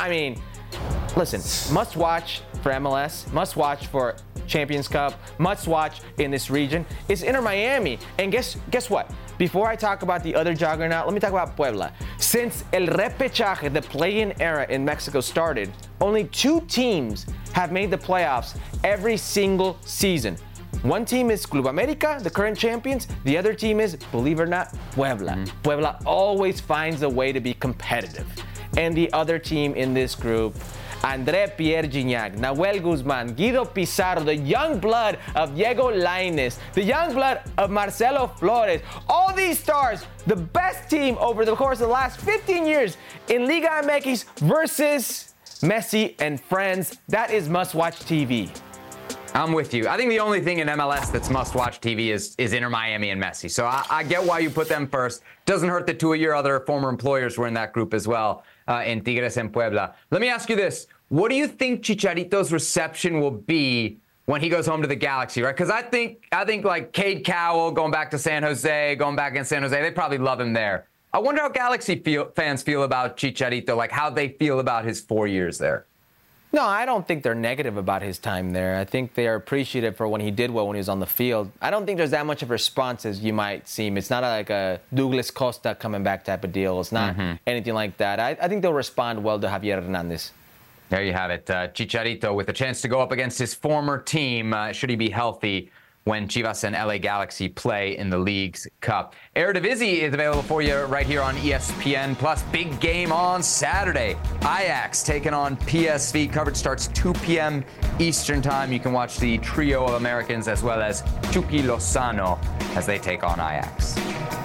Listen, must watch for MLS, must watch for Champions Cup, must watch in this region is Inter Miami. And guess what? Before I talk about the other juggernaut, let me talk about Puebla. Since el repechaje, the play-in era in Mexico started, only 2 teams have made the playoffs every single season. One team is Club America, the current champions. The other team is, believe it or not, Puebla. Puebla always finds a way to be competitive. And the other team in this group, André Pierre Gignac, Nahuel Guzman, Guido Pizarro, the young blood of Diego Lainez, the young blood of Marcelo Flores. All these stars, the best team over the course of the last 15 years in Liga MX versus Messi and friends. That is must-watch TV. I'm with you. I think the only thing in MLS that's must-watch TV is Inter Miami and Messi. So I get why you put them first. Doesn't hurt that 2 of your other former employers were in that group as well, in Tigres and Puebla. Let me ask you this. What do you think Chicharito's reception will be when he goes home to the Galaxy, right? Because I think like Cade Cowell going back to San Jose, going back in San Jose, they probably love him there. I wonder how Galaxy fans feel about Chicharito, like how they feel about his 4 years there. No, I don't think they're negative about his time there. I think they are appreciative for when he did well when he was on the field. I don't think there's that much of a response as you might seem. It's not like a Douglas Costa coming back type of deal. It's not anything like that. I think they'll respond well to Javier Hernandez. There you have it. Chicharito with a chance to go up against his former team, should he be healthy, when Chivas and LA Galaxy play in the League's Cup. Eredivisie is available for you right here on ESPN+. Plus, big game on Saturday. Ajax taking on PSV. Coverage starts 2 p.m. Eastern Time. You can watch the trio of Americans as well as Chucky Lozano as they take on Ajax.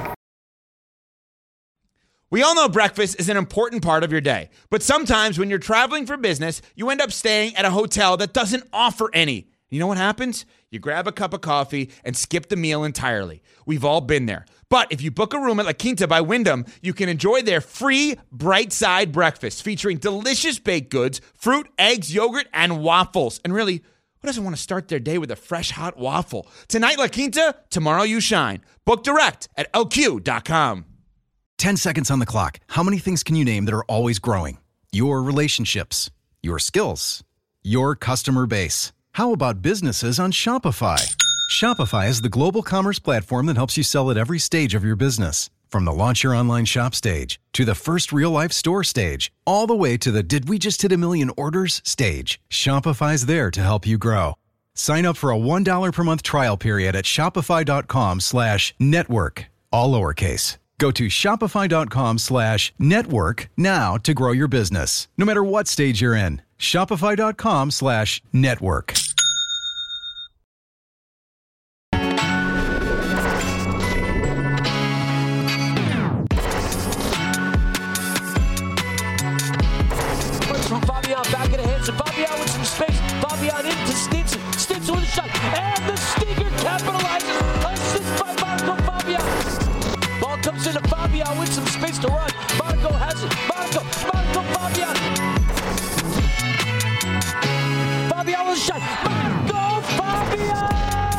We all know breakfast is an important part of your day, but sometimes when you're traveling for business, you end up staying at a hotel that doesn't offer any. You know what happens? You grab a cup of coffee and skip the meal entirely. We've all been there. But if you book a room at La Quinta by Wyndham, you can enjoy their free Bright Side breakfast featuring delicious baked goods, fruit, eggs, yogurt, and waffles. And really, who doesn't want to start their day with a fresh, hot waffle? Tonight, La Quinta, tomorrow you shine. Book direct at lq.com. 10 seconds on the clock. How many things can you name that are always growing? Your relationships, your skills, your customer base. How about businesses on Shopify? Shopify is the global commerce platform that helps you sell at every stage of your business. From the launch your online shop stage to the first real-life store stage, all the way to the did we just hit a million orders stage. Shopify's there to help you grow. Sign up for a $1 per month trial period at shopify.com/network, all lowercase. Go to shopify.com/network now to grow your business, no matter what stage you're in. Shopify.com/network. From Fabian back in the hands of Fabian with some space. Fabian into Stinson. Stinson with a shot. And the Stinger capitalizes. Assist by Marco Fabian. Ball comes into Fabian with some space to run. Marco has it. Marco Fabian. Fabian with a shot. Marco Fabian.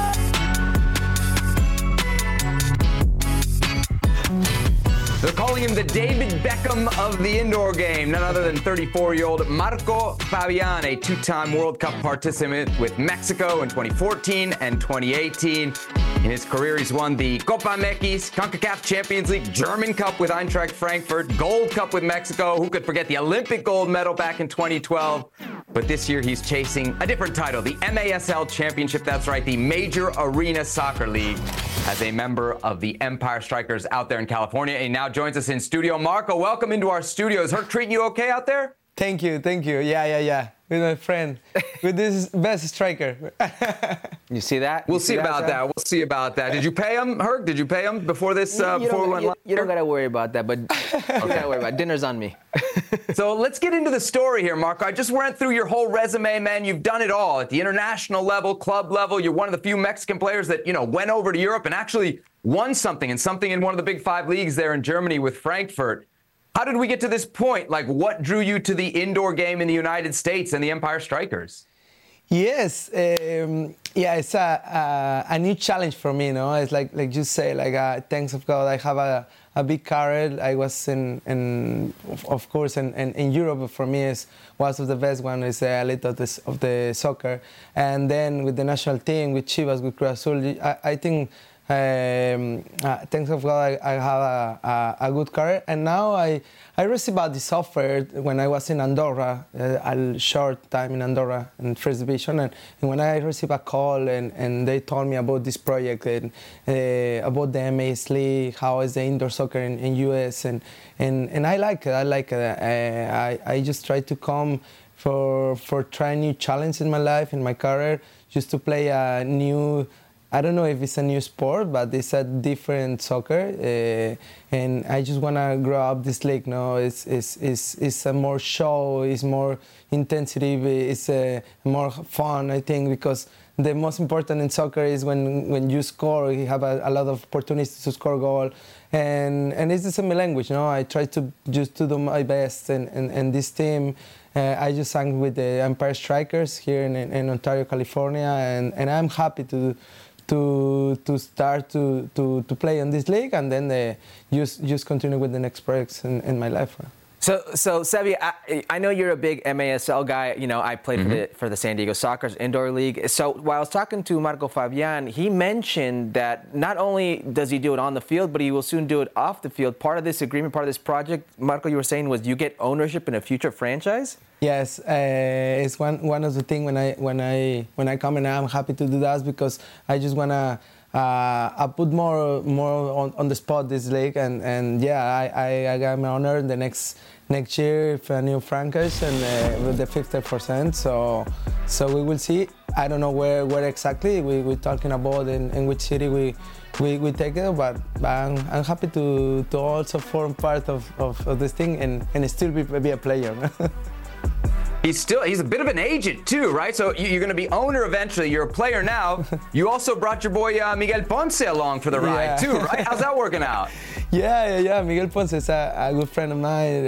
They're calling him the David Beckham of the indoor game. None other than 34-year-old Marco Fabian, a two-time World Cup participant with Mexico in 2014 and 2018. In his career, he's won the Copa MX, CONCACAF Champions League, German Cup with Eintracht Frankfurt, Gold Cup with Mexico. Who could forget the Olympic gold medal back in 2012? But this year, he's chasing a different title, the MASL Championship. That's right, the Major Arena Soccer League, as a member of the Empire Strikers out there in California. And he now joins us in studio. Marco, welcome into our studio. Is Herc treating you okay out there? Thank you. Yeah. With my friend, with this best striker. You see that? We'll see about that. Did you pay him, Herc? Did you pay him before this? Before we went live? You don't got to worry about that, but you got to worry about it. Dinner's on me. So let's get into the story here, Marco. I just went through your whole resume, man. You've done it all at the international level, club level. You're one of the few Mexican players that, went over to Europe and actually won something in one of the big 5 leagues there in Germany with Frankfurt. How did we get to this point? Like, what drew you to the indoor game in the United States and the Empire Strikers? Yes, it's a new challenge for me. It's like you say, thanks of God, I have a big career. I was in Europe. But for me, is one of the best one is a little of the soccer, and then with the national team, with Chivas, with Cruz Azul, I think. Thanks of God, I have a good career, and now I received this offer when I was in Andorra, a short time in Andorra in First Division, and when I received a call and they told me about this project and about the MLS League, how is the indoor soccer in US, and I like it. I just try to come for trying new challenges in my life, in my career, just to play a new. I don't know if it's a new sport, but it's a different soccer, and I just want to grow up this league. It's a more show, it's more intensity, it's more fun, I think, because the most important in soccer is when you score, you have a lot of opportunities to score goal, and it's the same language. I try to just to do my best, and this team. I just sang with the Empire Strikers here in Ontario, California, and I'm happy to start to play in this league, and then just continue with the next projects in my life. So Sebi, I know you're a big MASL guy. You know, I played for the San Diego Sockers Indoor League. So while I was talking to Marco Fabian, he mentioned that not only does he do it on the field, but he will soon do it off the field. Part of this agreement, part of this project, Marco, you were saying, was you get ownership in a future franchise? Yes, it's one of the things when I come, and I'm happy to do that because I just wanna I put more on the spot this league, and yeah, I got my honor the next year for a new franchise and with the 50%. So we will see. I don't know where exactly we're talking about in which city we take it, but I'm happy to also form part of this thing and still be a player. He's a bit of an agent too, right? So you're going to be owner eventually. You're a player now. You also brought your boy Miguel Ponce along for the ride too, right? How's that working out? Yeah. Miguel Ponce is a good friend of mine.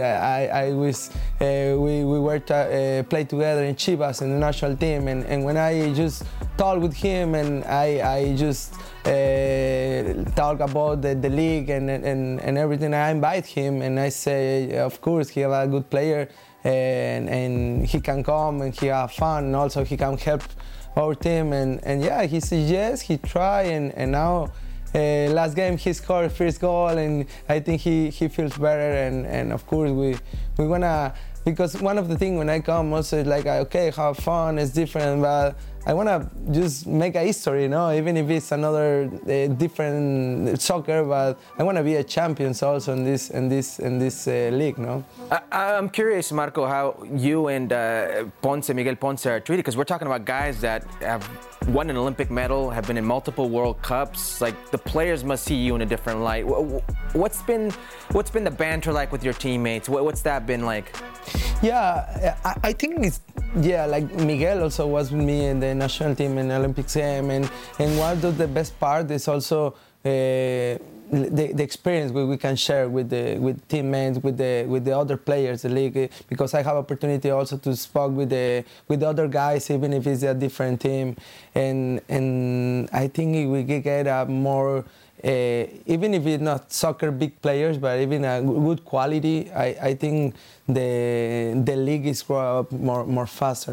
We played together in Chivas in the national team, and when I just talk with him and I just talk about the league and everything, I invite him and I say, of course, he's a good player. And he can come and he have fun, and also he can help our team, and yeah, he said yes, he tried, and now last game he scored first goal, and I think he feels better, and of course we wanna, because one of the things when I come also is like, okay, have fun, it's different, but I wanna just make a history, even if it's another different soccer, but I wanna be a champion also in this league, I'm curious, Marco, how you and Miguel Ponce are treated, because we're talking about guys that have won an Olympic medal, have been in multiple World Cups. Like, the players must see you in a different light. What's been the banter like with your teammates? What's that been like? Yeah, I think it's, like Miguel also was with me in the national team in Olympics game, and one of the best part is also the experience we can share with teammates, with the other players, the league, because I have opportunity also to speak with the other guys, even if it's a different team, and I think we get a more. Even if it's not soccer big players, but even a good quality, I think the league is grow up more faster.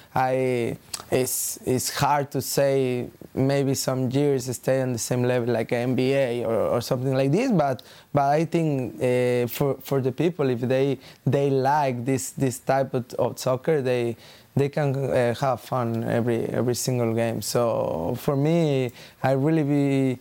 It's hard to say. Maybe some years stay on the same level like NBA or something like this, but I think for the people, if they like this type of soccer, they can have fun every single game. So for me, I really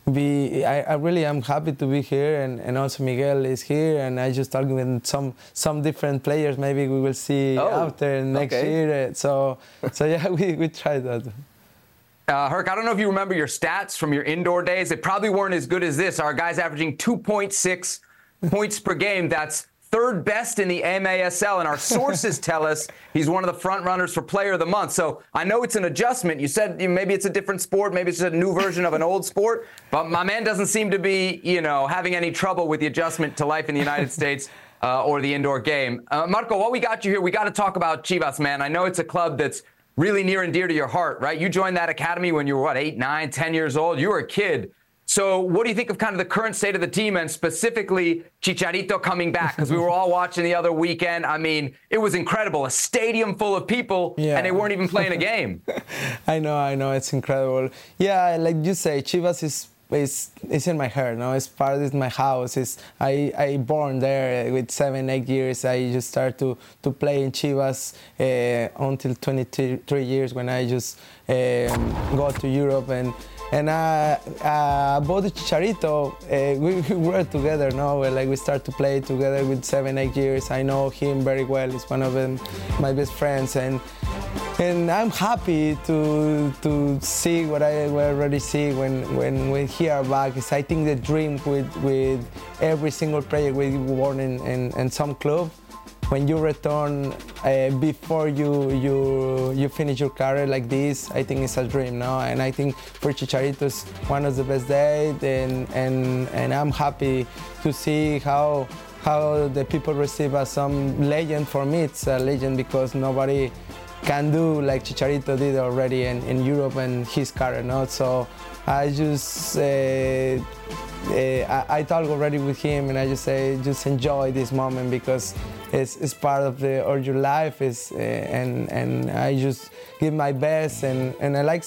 am happy to be here, and also Miguel is here, and I just talking with some different players. Maybe we will see after next year. So yeah, we tried that. Herc, I don't know if you remember your stats from your indoor days. They probably weren't as good as this. Our guy's averaging 2.6 points per game. That's third best in the MASL, and our sources tell us he's one of the front runners for Player of the Month. So I know it's an adjustment. You said maybe it's a different sport, maybe it's a new version of an old sport, but my man doesn't seem to be, having any trouble with the adjustment to life in the United States or the indoor game. Marco, while we got you here, we got to talk about Chivas, man. I know it's a club that's really near and dear to your heart, right? You joined that academy when you were, 8, 9, 10 years old? You were a kid. So what do you think of kind of the current state of the team, and specifically Chicharito coming back? Because we were all watching the other weekend. I mean, it was incredible. A stadium full of people, and they weren't even playing a game. I know. It's incredible. Yeah, like you say, Chivas is in my heart. It's part of my house. I born there with 7, 8 years. I just started to play in Chivas until 23 years when I just go to Europe and about the Chicharito, we were together. We start to play together with 7, 8 years. I know him very well. He's one of my best friends, and I'm happy to see what I already see when he are back. Is I think the dream with every single player we won in some club. When you return before you finish your career like this, I think it's a dream now. And I think for Chicharito it's one of the best days, and I'm happy to see how the people receive as some legend. For me, it's a legend because nobody can do like Chicharito did already in Europe and his career, no? So I just I talk already with him, and I just say just enjoy this moment because it's part of your life. And I just give my best, and I I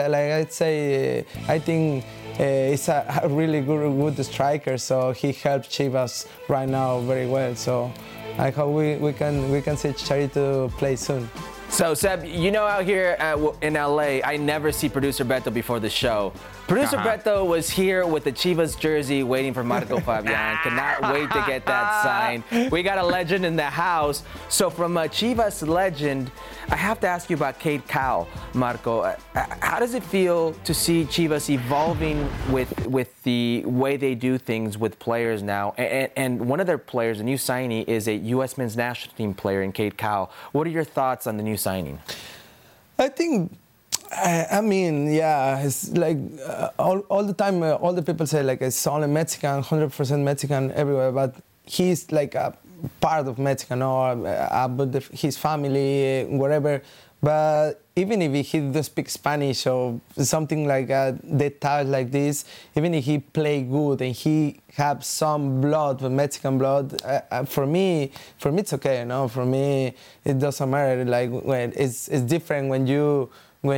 think he's a really good striker. So he helps Chivas right now very well. So I hope we can see Chicharito play soon. So, Seb, you know, out here in LA, I never see producer Beto before the show. Producer Beto was here with the Chivas jersey waiting for Marco Fabian. Cannot wait to get that signed. We got a legend in the house. So from a Chivas legend, I have to ask you about Cade Cowell, Marco. How does it feel to see Chivas evolving with the way they do things with players now? And one of their players, a new signee, is a U.S. men's national team player in Cade Cowell. What are your thoughts on the new signing? I think, I mean, yeah, it's like all the time, all the people say like it's only Mexican, 100% Mexican everywhere, but he's like a part of Mexican or about his family, whatever. But even if he doesn't speak Spanish or something like details like this, even if he play good and he have some blood, Mexican blood, for me it's okay. You know, for me it doesn't matter. Like when it's different when you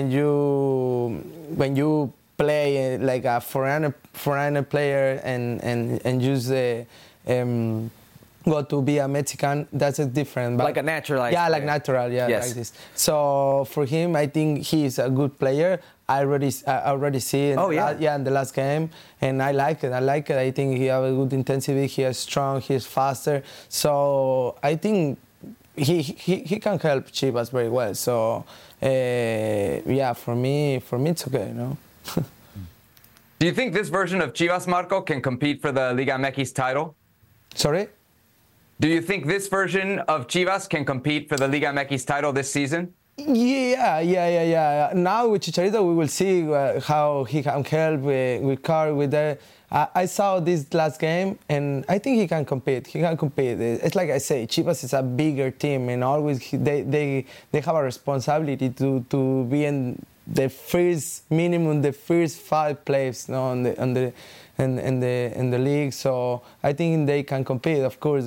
play like a foreigner player and use go to be a Mexican, that's different. But like a naturalized yeah, player. Like natural, yeah, yes. Like this. So for him, I think he's a good player. I already see it in the last game, and I like it. I think he has a good intensity, he is strong, he is faster. So I think he can help Chivas very well. So yeah, for me it's okay, you know. Do you think this version of Chivas, Marco, can compete for the Liga MX title? Sorry? Do you think this version of Chivas can compete for the Liga MX title this season? Yeah. Now with Chicharito, we will see how he can help with Carl. I saw this last game, and I think he can compete. It's like I say, Chivas is a bigger team, and always they have a responsibility to be in the first 5 places, in the league. So I think they can compete. Of course,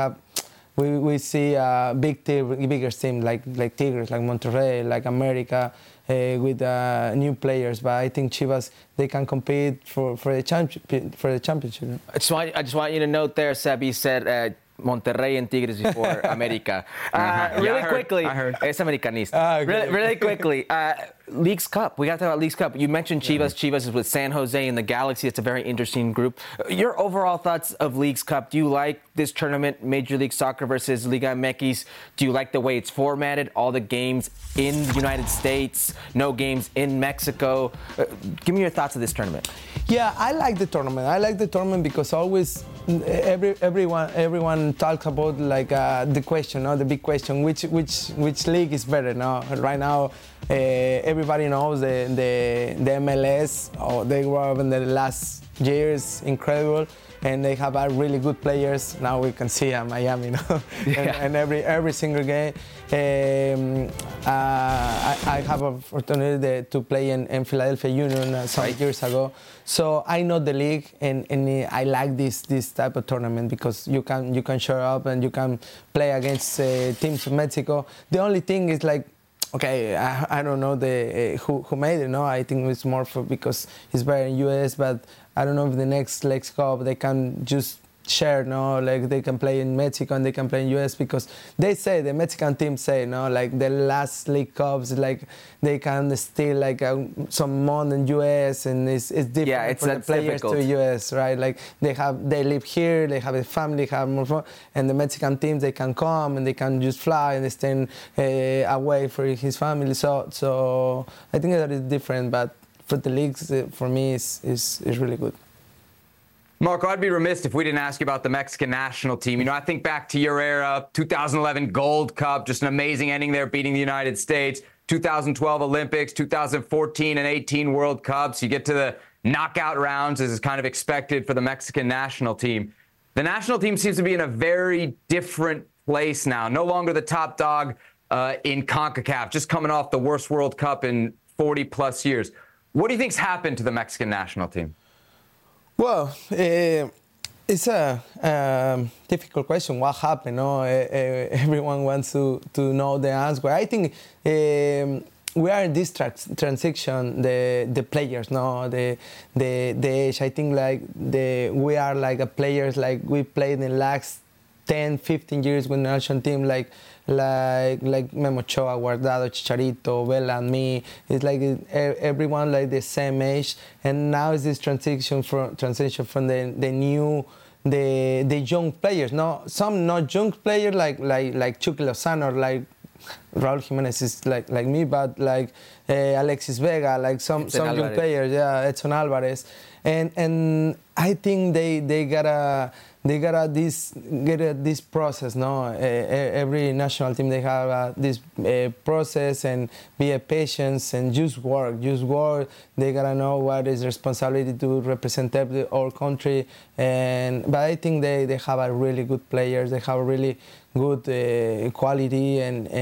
we see bigger teams like Tigres, like Monterrey, like America, with new players. But I think Chivas, they can compete for the championship. I just want you to note there, Sebi said Monterrey and Tigres before America. Really quickly, es americanista. Really quickly, Leagues Cup. We got to talk about Leagues Cup. You mentioned Chivas. Yeah. Chivas is with San Jose and the Galaxy. It's a very interesting group. Your overall thoughts of Leagues Cup? Do you like this tournament, Major League Soccer versus Liga MX? Do you like the way it's formatted? All the games in the United States, no games in Mexico. Give me your thoughts of this tournament. Yeah, I like the tournament. Because always everyone talks about like the question, the big question, which league is better now? Right now, everybody knows the MLS. They were in the last years incredible, and they have really good players. Now we can see Miami, and every single game. I have an opportunity to play in Philadelphia Union some years ago. So I know the league, and I like this type of tournament because you can show up and you can play against teams from Mexico. The only thing is like, okay, I don't know who made it. No, I think it's more because it's better in US, but I don't know if the next Leagues Cup they can just share, like they can play in Mexico and they can play in US, because they say, the Mexican team say, like the last League Cups, like they can steal like some money in US, and it's different for the players difficult. To US, right? Like they live here, they have a family, have more fun, and the Mexican teams, they can come and they can just fly and they stay away for his family. So I think that is different, but for the leagues, for me, is really good. Marco, I'd be remiss if we didn't ask you about the Mexican national team. I think back to your era, 2011 Gold Cup, just an amazing ending there, beating the United States. 2012 Olympics, 2014 and 18 World Cups. You get to the knockout rounds, as is kind of expected for the Mexican national team. The national team seems to be in a very different place now. No longer the top dog in CONCACAF, just coming off the worst World Cup in 40-plus years. What do you think's happened to the Mexican national team? Well, it's a difficult question. What happened? No, everyone wants to know the answer. I think we are in this transition. The players, no, the age. I think we are like a players like we played in the last 10, 15 years with the national team, like Memo Ochoa, Guardado, Chicharito, Vela, and me. It's like everyone like the same age, and now is this transition from the new, the young players. No, some not young players like Chucky Lozano, or like Raúl Jiménez is like me, but like Alexis Vega, like some young players, Edson Alvarez, and I think they gotta get this process. No, every national team they have this process and be a patience and just work. They gotta know what is responsibility to represent our country. But I think they have a really good players. They have a really good quality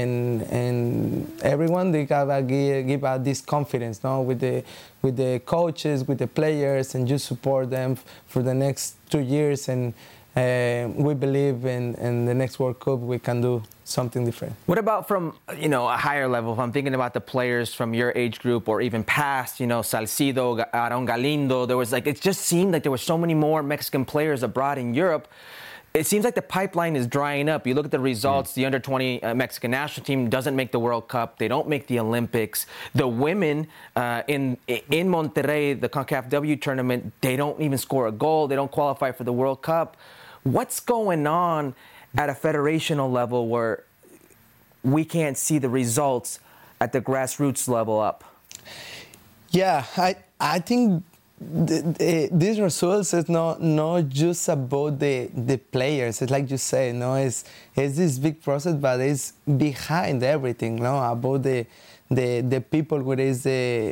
and everyone they gotta give this confidence. No, with the coaches, with the players, and just support them for the next 2 years. And we believe in the next World Cup we can do something different. What about from a higher level? If I'm thinking about the players from your age group or even past, Salcido, Aaron Galindo, there was it just seemed like there were so many more Mexican players abroad in Europe. It seems like the pipeline is drying up. You look at the results, the under-20 Mexican national team doesn't make the World Cup. They don't make the Olympics. The women in Monterrey, the CONCACAF W tournament, they don't even score a goal. They don't qualify for the World Cup. What's going on at a federational level where we can't see the results at the grassroots level up? Yeah, I think these results is not just about the players. It's like you say, it's this big process, but it's behind everything. About the people who is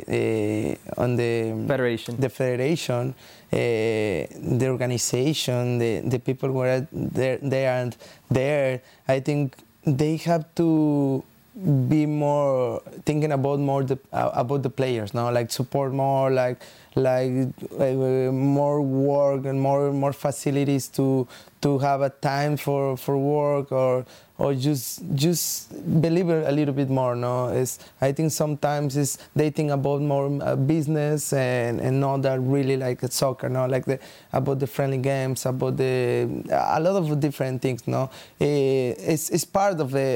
on the federation, the organization, the people who are there. I think they have to be more thinking about the players, like support more, like more work and more facilities to have a time for work or just believe a little bit more. I think sometimes they think about more business and not that really like soccer. About the friendly games, about a lot of different things. It's part of the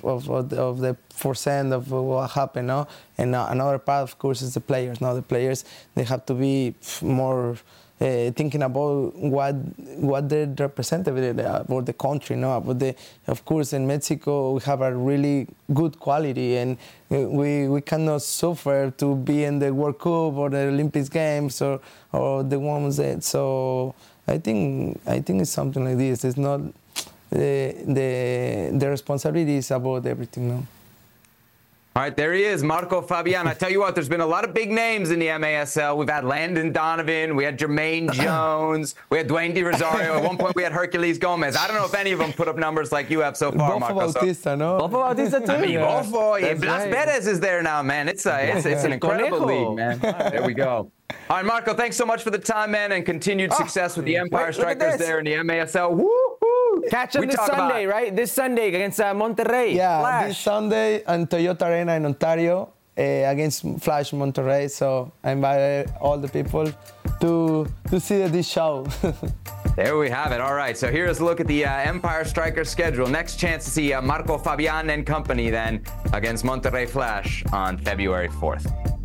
4% of what happened. And another part, of course, is the players. The players they have to be more. Thinking about what they represent about the country, of course in Mexico we have a really good quality and we cannot suffer to be in the World Cup or the Olympic Games or the ones that. So I think it's something like this. It's not the responsibility is about everything. All right, there he is, Marco Fabian. I tell you what, there's been a lot of big names in the MASL. We've had Landon Donovan, we had Jermaine Jones, we had Dwayne De Rosario. At one point, we had Herculez Gomez. I don't know if any of them put up numbers like you have so far, Marco. Bofo Bautista, no? Bofo Bautista too. I mean, Bofo. Blas Perez is there now, man. It's an incredible league, man. There we go. All right, Marco, thanks so much for the time, man, and continued success with the Empire Strikers there in the MASL. Woo-hoo! Catch them this Sunday, right? This Sunday against Monterrey. Yeah, Flash. This Sunday in Toyota Arena in Ontario against Flash Monterrey. So I invited all the people to see this show. There we have it. All right, so here's a look at the Empire Strikers schedule. Next chance to see Marco Fabian and company then against Monterrey Flash on February 4th.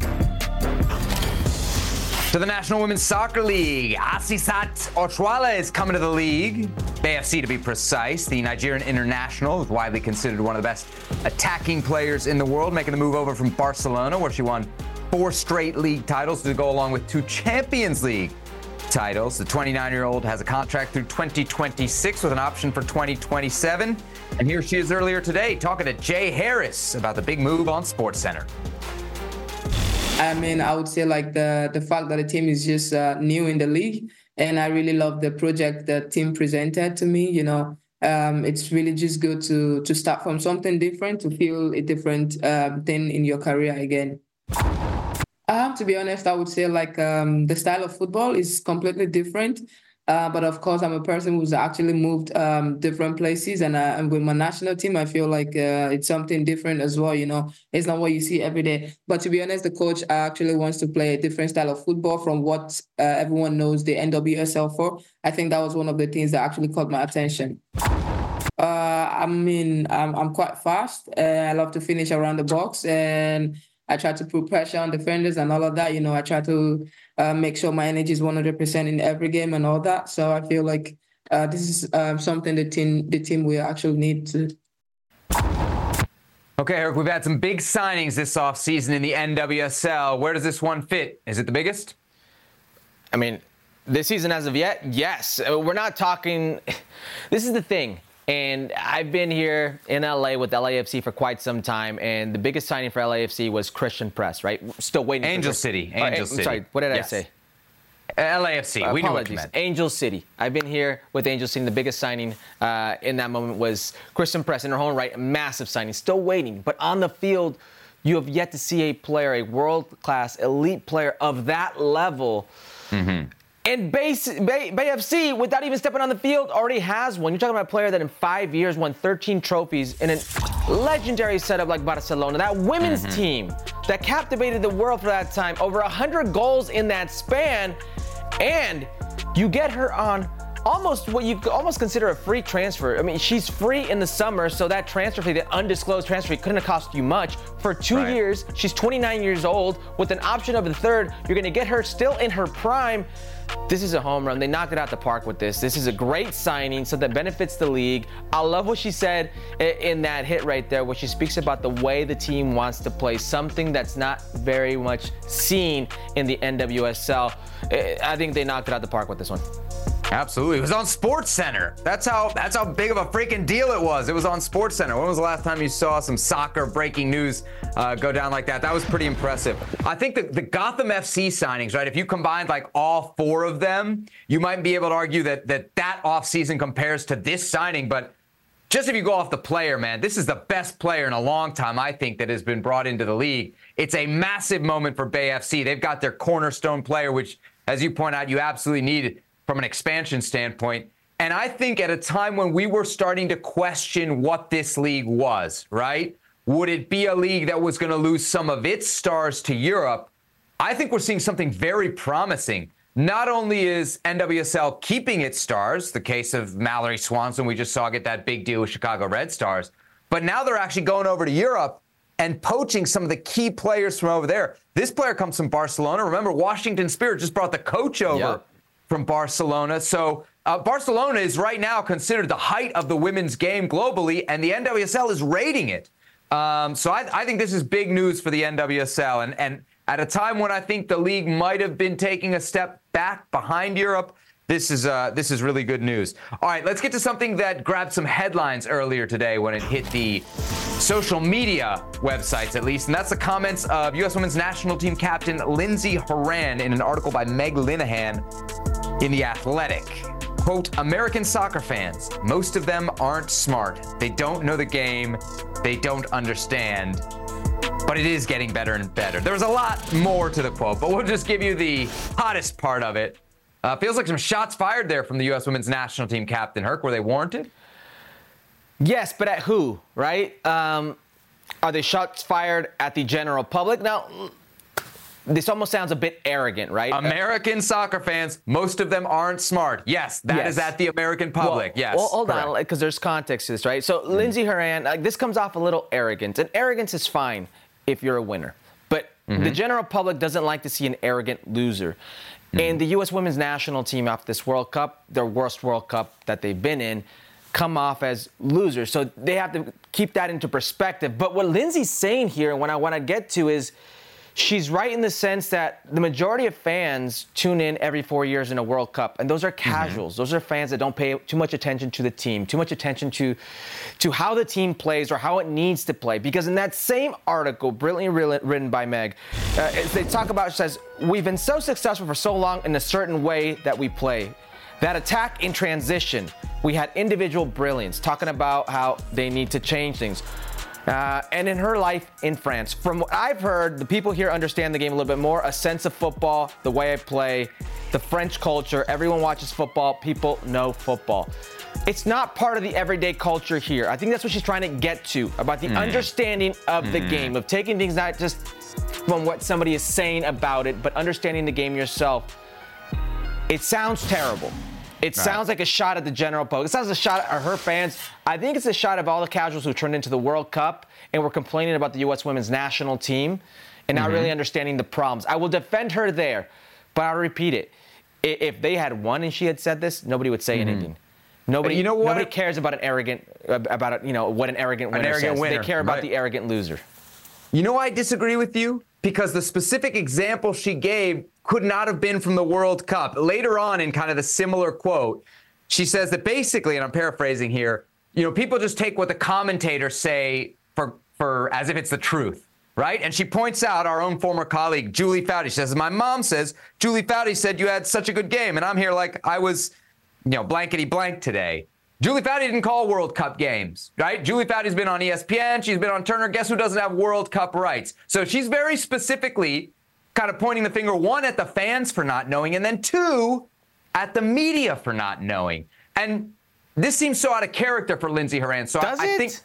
To the National Women's Soccer League, Asisat Oshoala is coming to the league. AFC to be precise. The Nigerian international is widely considered one of the best attacking players in the world, making the move over from Barcelona, where she won 4 straight league titles to go along with 2 Champions League titles. The 29-year-old has a contract through 2026 with an option for 2027. And here she is earlier today talking to Jay Harris about the big move on SportsCenter. I mean, I would say like the fact that the team is just new in the league, and I really love the project the team presented to me. it's really just good to start from something different, to feel a different thing in your career again. To be honest, I would say the style of football is completely different. But of course, I'm a person who's actually moved different places, and with my national team, I feel like it's something different as well. It's not what you see every day. But to be honest, the coach actually wants to play a different style of football from what everyone knows the NWSL for. I think that was one of the things that actually caught my attention. I'm quite fast. I love to finish around the box, and I try to put pressure on defenders and all of that. I try to make sure my energy is 100% in every game and all that. So I feel like this is something the team will actually need to. Okay, Eric, we've had some big signings this offseason in the NWSL. Where does this one fit? Is it the biggest? I mean, this season as of yet, yes. We're not talking. This is the thing. And I've been here in LA with LAFC for quite some time, and the biggest signing for LAFC was Christian Press, right? Still waiting. Angel City. Angel City. Sorry, what did I say? LAFC. We knew what you meant. Angel City. I've been here with Angel City. The biggest signing in that moment was Christian Press in her own right. A massive signing. Still waiting. But on the field, you have yet to see a player, a world-class elite player of that level. Mm-hmm. And Bay FC, without even stepping on the field, already has one. You're talking about a player that in 5 years won 13 trophies in a legendary setup like Barcelona. That women's team that captivated the world for that time. Over 100 goals in that span. And you get her on almost what you could almost consider a free transfer. I mean, she's free in the summer, so that transfer fee, the undisclosed transfer fee, couldn't have cost you much. For 2 years, she's 29 years old. With an option of a third, you're going to get her still in her prime. This is a home run. They knocked it out the park with this. This is a great signing, so that benefits the league. I love what she said in that hit right there, where she speaks about the way the team wants to play, something that's not very much seen in the NWSL. I think they knocked it out the park with this one. Absolutely. It was on SportsCenter. That's how big of a freaking deal it was. It was on SportsCenter. When was the last time you saw some soccer breaking news go down like that? That was pretty impressive. I think the Gotham FC signings, right, if you combined like all four of them, you might be able to argue that offseason compares to this signing. But just if you go off the player, man, this is the best player in a long time, I think, that has been brought into the league. It's a massive moment for Bay FC. They've got their cornerstone player, which, as you point out, you absolutely needed from an expansion standpoint. And I think at a time when we were starting to question what this league was, right? Would it be a league that was going to lose some of its stars to Europe? I think we're seeing something very promising. Not only is NWSL keeping its stars, the case of Mallory Swanson, we just saw get that big deal with Chicago Red Stars, but now they're actually going over to Europe and poaching some of the key players from over there. This player comes from Barcelona. Remember, Washington Spirit just brought the coach over from Barcelona. So Barcelona is right now considered the height of the women's game globally, and the NWSL is rating it. So I think this is big news for the NWSL. And at a time when I think the league might have been taking a step back behind Europe, this is really good news. All right, let's get to something that grabbed some headlines earlier today when it hit the social media websites, at least, and that's the comments of U.S. Women's National Team captain Lindsey Horan in an article by Meg Linehan in The Athletic. Quote, American soccer fans, most of them aren't smart. They don't know the game. They don't understand. But it is getting better and better. There's a lot more to the quote, but we'll just give you the hottest part of it. Feels like some shots fired there from the U.S. Women's National Team captain. Herc, were they warranted? Yes, but at who, right? Are they shots fired at the general public? Now, this almost sounds a bit arrogant, right? American soccer fans, most of them aren't smart. Yes, that is at the American public. Yes. Well, hold on, because there's context to this, right? So Lindsey Horan, this comes off a little arrogant, and arrogance is fine if you're a winner. But the general public doesn't like to see an arrogant loser. And the U.S. Women's National Team after this World Cup, their worst World Cup that they've been in, come off as losers. So they have to keep that into perspective. But what Lindsey's saying here, and what I want to get to is, she's right in the sense that the majority of fans tune in every 4 years in a World Cup, and those are casuals. Those are fans that don't pay too much attention to the team, too much attention to how the team plays or how it needs to play. Because in that same article, brilliantly written by Meg, they talk about, it says, we've been so successful for so long in a certain way that we play. That attack in transition, we had individual brilliance, talking about how they need to change things. And in her life in France, from what I've heard, the people here understand the game a little bit more, a sense of football, the way I play, the French culture. Everyone watches football. People know football. It's not part of the everyday culture here. I think that's what she's trying to get to, about the understanding of the game, of taking things not just from what somebody is saying about it, but understanding the game yourself. It sounds terrible. It sounds like a shot at the general public. It sounds like a shot at her fans. I think it's a shot of all the casuals who turned into the World Cup and were complaining about the U.S. women's national team and not really understanding the problems. I will defend her there, but I'll repeat it. If they had won and she had said this, nobody would say anything. Nobody, nobody cares about what an arrogant winner says. They care about the arrogant loser. You know why I disagree with you? Because the specific example she gave could not have been from the World Cup. Later on in kind of the similar quote, she says that basically, and I'm paraphrasing here, people just take what the commentators say for as if it's the truth, right? And she points out our own former colleague, Julie Foudy. She says, my mom says, Julie Foudy said you had such a good game. And I'm here like I was, blankety blank today. Julie Foudy didn't call World Cup games, right? Julie Foudy's been on ESPN. She's been on Turner. Guess who doesn't have World Cup rights? So she's very specifically kind of pointing the finger, one, at the fans for not knowing, and then two, at the media for not knowing. And this seems so out of character for Lindsey Horan. So I think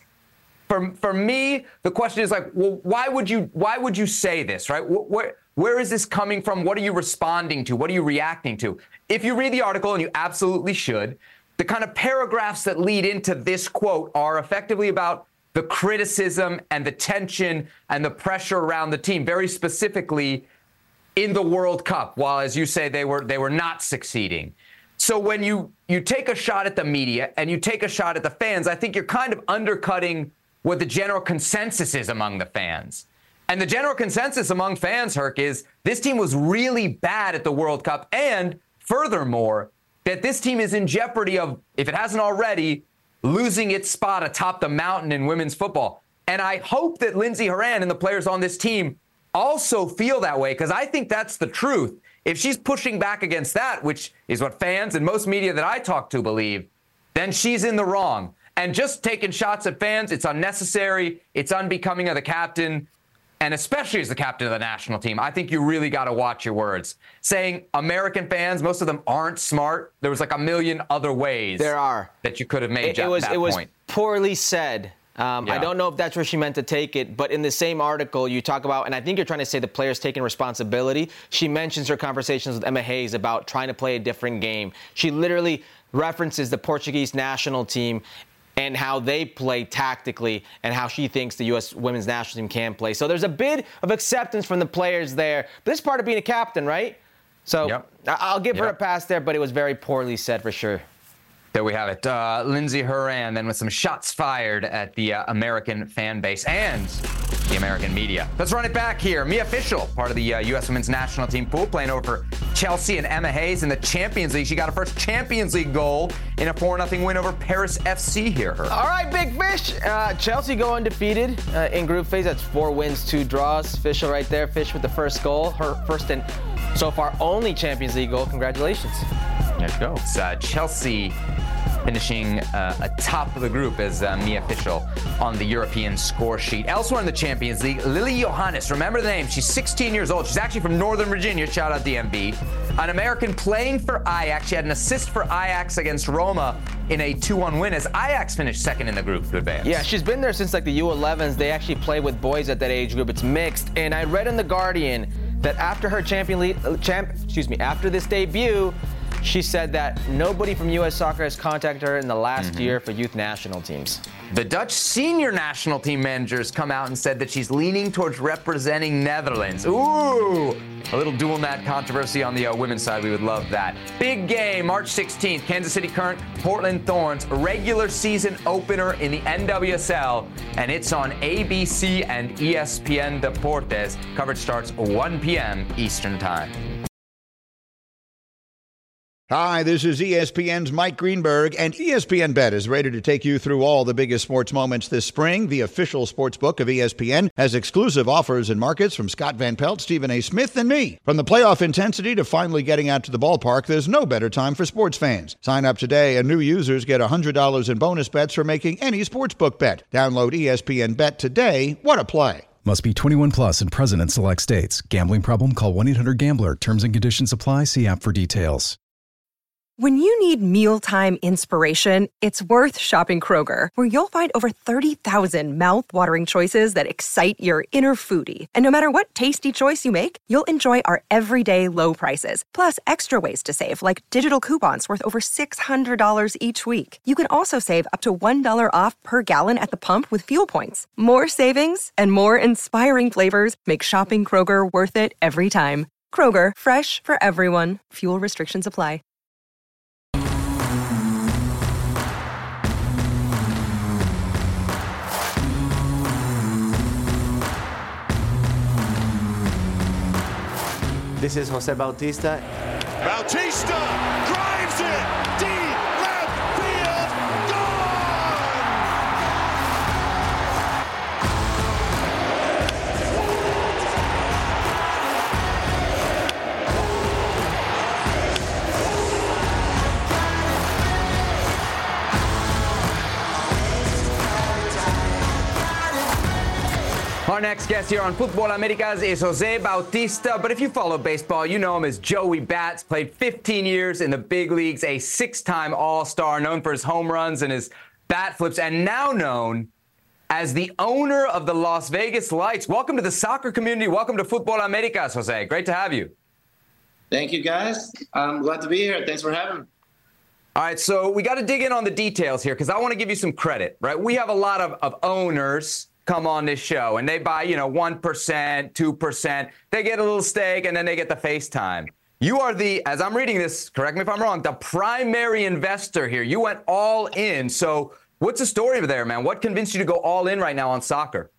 for me, the question is like, well, why would you say this, right? Where is this coming from? What are you responding to? What are you reacting to? If you read the article, and you absolutely should, the kind of paragraphs that lead into this quote are effectively about the criticism and the tension and the pressure around the team, very specifically in the World Cup, while, as you say, they were not succeeding. So when you take a shot at the media and you take a shot at the fans, I think you're kind of undercutting what the general consensus is among the fans. And the general consensus among fans, Herc, is this team was really bad at the World Cup, and furthermore, that this team is in jeopardy of, if it hasn't already, losing its spot atop the mountain in women's football. And I hope that Lindsey Horan and the players on this team also feel that way, because I think that's the truth. If she's pushing back against that, which is what fans and most media that I talk to believe, then she's in the wrong. And just taking shots at fans, it's unnecessary, it's unbecoming of the captain, and especially as the captain of the national team. I think you really got to watch your words. Saying American fans, most of them aren't smart. There was like a million other ways that you could have made that point. It was poorly said. I don't know if that's where she meant to take it, but in the same article you talk about, and I think you're trying to say the players taking responsibility. She mentions her conversations with Emma Hayes about trying to play a different game. She literally references the Portuguese national team and how they play tactically and how she thinks the U.S. women's national team can play. So there's a bit of acceptance from the players there. But this is part of being a captain, right? So I'll give her a pass there, but it was very poorly said for sure. There we have it. Lindsey Horan then with some shots fired at the American fan base and the American media. Let's run it back here. Mia Fishel, part of the U.S. women's national team pool, playing over for Chelsea and Emma Hayes in the Champions League. She got her first Champions League goal in a 4-0 win over Paris FC here. All right, Big Fish. Chelsea go undefeated in group phase. That's 4 wins, 2 draws. Fishel right there. Fish with the first goal. Her first and so far only Champions League goal. Congratulations. There you go. It's Chelsea finishing atop of the group as Mia Fishel on the European score sheet. Elsewhere in the Champions League, Lily Johannes, remember the name, she's 16 years old. She's actually from Northern Virginia, shout out DMV. An American playing for Ajax. She had an assist for Ajax against Roma in a 2-1 win as Ajax finished second in the group to advance. Yeah, she's been there since like the U11s. They actually play with boys at that age group. It's mixed. And I read in The Guardian that after her after this debut, she said that nobody from U.S. Soccer has contacted her in the last year for youth national teams. The Dutch senior national team managers come out and said that she's leaning towards representing Netherlands. Ooh, a little dual nat controversy on the women's side. We would love that. Big game, March 16th, Kansas City Current, Portland Thorns, regular season opener in the NWSL, and it's on ABC and ESPN Deportes. Coverage starts 1 p.m. Eastern Time. Hi, this is ESPN's Mike Greenberg, and ESPN Bet is ready to take you through all the biggest sports moments this spring. The official sports book of ESPN has exclusive offers and markets from Scott Van Pelt, Stephen A. Smith, and me. From the playoff intensity to finally getting out to the ballpark, there's no better time for sports fans. Sign up today, and new users get $100 in bonus bets for making any sportsbook bet. Download ESPN Bet today. What a play. Must be 21 plus and present in select states. Gambling problem? Call 1-800-GAMBLER. Terms and conditions apply. See app for details. When you need mealtime inspiration, it's worth shopping Kroger, where you'll find over 30,000 mouth-watering choices that excite your inner foodie. And no matter what tasty choice you make, you'll enjoy our everyday low prices, plus extra ways to save, like digital coupons worth over $600 each week. You can also save up to $1 off per gallon at the pump with fuel points. More savings and more inspiring flavors make shopping Kroger worth it every time. Kroger, fresh for everyone. Fuel restrictions apply. This is Jose Bautista. Bautista drives it deep left field. Our next guest here on Futbol Americas is Jose Bautista, but if you follow baseball, you know him as Joey Bats. Played 15 years in the big leagues, a 6-time All-Star, known for his home runs and his bat flips, and now known as the owner of the Las Vegas Lights. Welcome to the soccer community. Welcome to Futbol Americas, Jose. Great to have you. Thank you, guys. I'm glad to be here. Thanks for having me. All right, so we got to dig in on the details here because I want to give you some credit, right? We have a lot of owners come on this show, and they buy, 1%, 2%. They get a little stake, and then they get the FaceTime. You are as I'm reading this, correct me if I'm wrong, the primary investor here. You went all in. So what's the story there, man? What convinced you to go all in right now on soccer?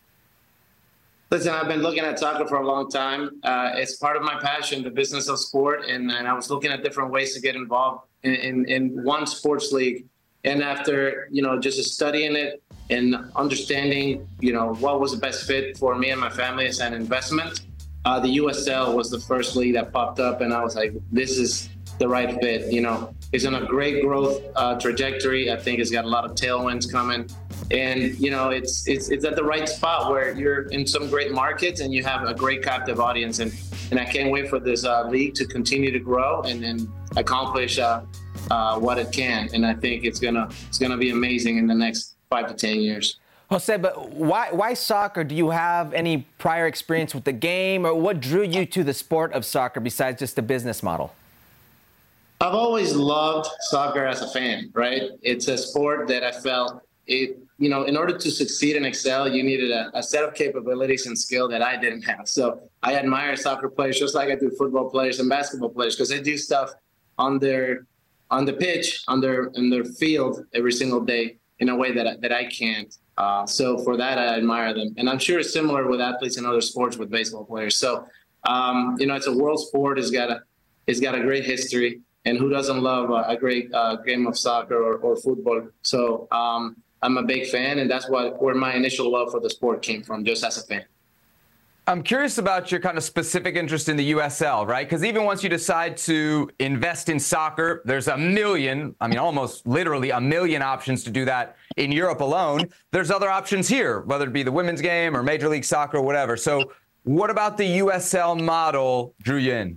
Listen, I've been looking at soccer for a long time. It's part of my passion, the business of sport, and I was looking at different ways to get involved in one sports league. And after, just studying it and understanding, what was the best fit for me and my family as an investment, the USL was the first league that popped up, and I was like, this is the right fit. It's on a great growth trajectory. I think it's got a lot of tailwinds coming, and it's at the right spot where you're in some great markets and you have a great captive audience, and I can't wait for this league to continue to grow and accomplish what it can, and I think it's gonna be amazing in the next 5 to 10 years. Jose, but why soccer? Do you have any prior experience with the game, or what drew you to the sport of soccer besides just the business model? I've always loved soccer as a fan, right? It's a sport that I felt in order to succeed and excel, you needed a set of capabilities and skill that I didn't have. So I admire soccer players just like I do football players and basketball players, because they do stuff on the pitch, in their field every single day in a way that I can't. So for that, I admire them. And I'm sure it's similar with athletes in other sports with baseball players. So, it's a world sport. It's got a great history. And who doesn't love a great game of soccer or football? So I'm a big fan, and that's where my initial love for the sport came from, just as a fan. I'm curious about your kind of specific interest in the USL, right? Because even once you decide to invest in soccer, there's almost literally a million options to do that in Europe alone. There's other options here, whether it be the women's game or Major League Soccer or whatever. So what about the USL model drew you in?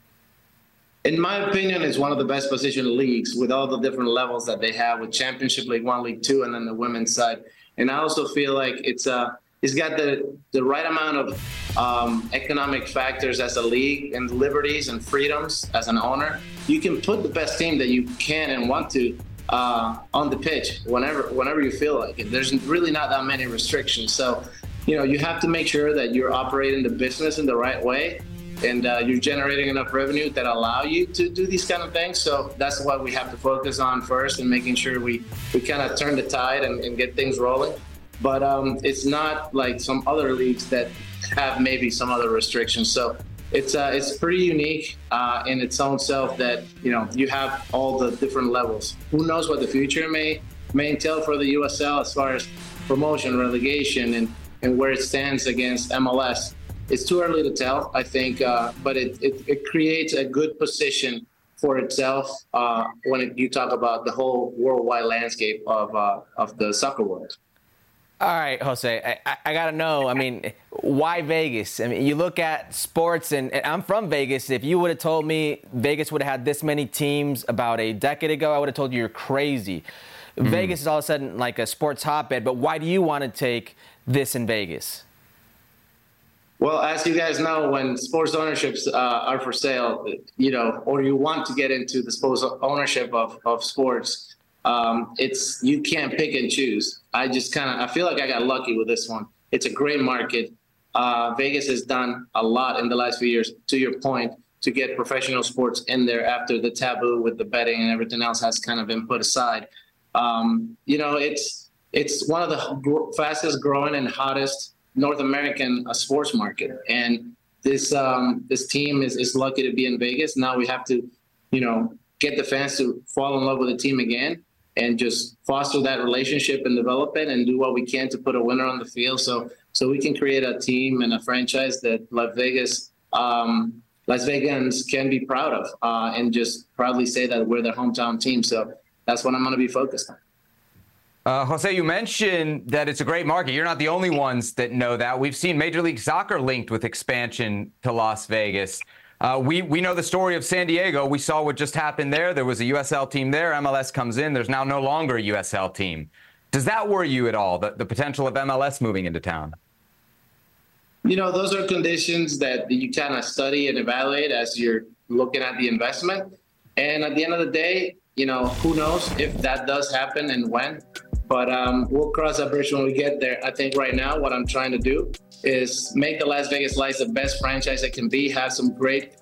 In my opinion, it's one of the best positioned leagues with all the different levels that they have with Championship, League 1, League 2, and then the women's side. And I also feel like it's got the right amount of economic factors as a league and liberties and freedoms as an owner. You can put the best team that you can and want to on the pitch whenever you feel like it. There's really not that many restrictions. So, you have to make sure that you're operating the business in the right way, and you're generating enough revenue that allow you to do these kind of things. So that's what we have to focus on first, and making sure we kind of turn the tide and get things rolling. But it's not like some other leagues that have maybe some other restrictions. So it's pretty unique in its own self that, you have all the different levels. Who knows what the future may entail for the USL as far as promotion, relegation, and where it stands against MLS. It's too early to tell, I think, but it creates a good position for itself when you talk about the whole worldwide landscape of the soccer world. All right, Jose, I got to know, why Vegas? You look at sports, and I'm from Vegas. If you would have told me Vegas would have had this many teams about a decade ago, I would have told you you're crazy. Vegas is all of a sudden like a sports hotbed, but why do you want to take this in Vegas? Well, as you guys know, when sports ownerships are for sale, or you want to get into the sports ownership of sports, you can't pick and choose. I feel like I got lucky with this one. It's a great market. Vegas has done a lot in the last few years, to your point, to get professional sports in there after the taboo with the betting and everything else has kind of been put aside. It's one of the fastest growing and hottest North American sports market. And this team is lucky to be in Vegas. Now we have to, get the fans to fall in love with the team again and just foster that relationship and develop it and do what we can to put a winner on the field. So we can create a team and a franchise that Las Vegans can be proud of and just proudly say that we're their hometown team. So that's what I'm going to be focused on. Jose, you mentioned that it's a great market. You're not the only ones that know that. We've seen Major League Soccer linked with expansion to Las Vegas. We know the story of San Diego. We saw what just happened there. There was a USL team there. MLS comes in. There's now no longer a USL team. Does that worry you at all, the potential of MLS moving into town? Those are conditions that you kind of study and evaluate as you're looking at the investment. And at the end of the day, who knows if that does happen and when. But we'll cross that bridge when we get there. I think right now what I'm trying to do is make the Las Vegas Lights the best franchise it can be, have some great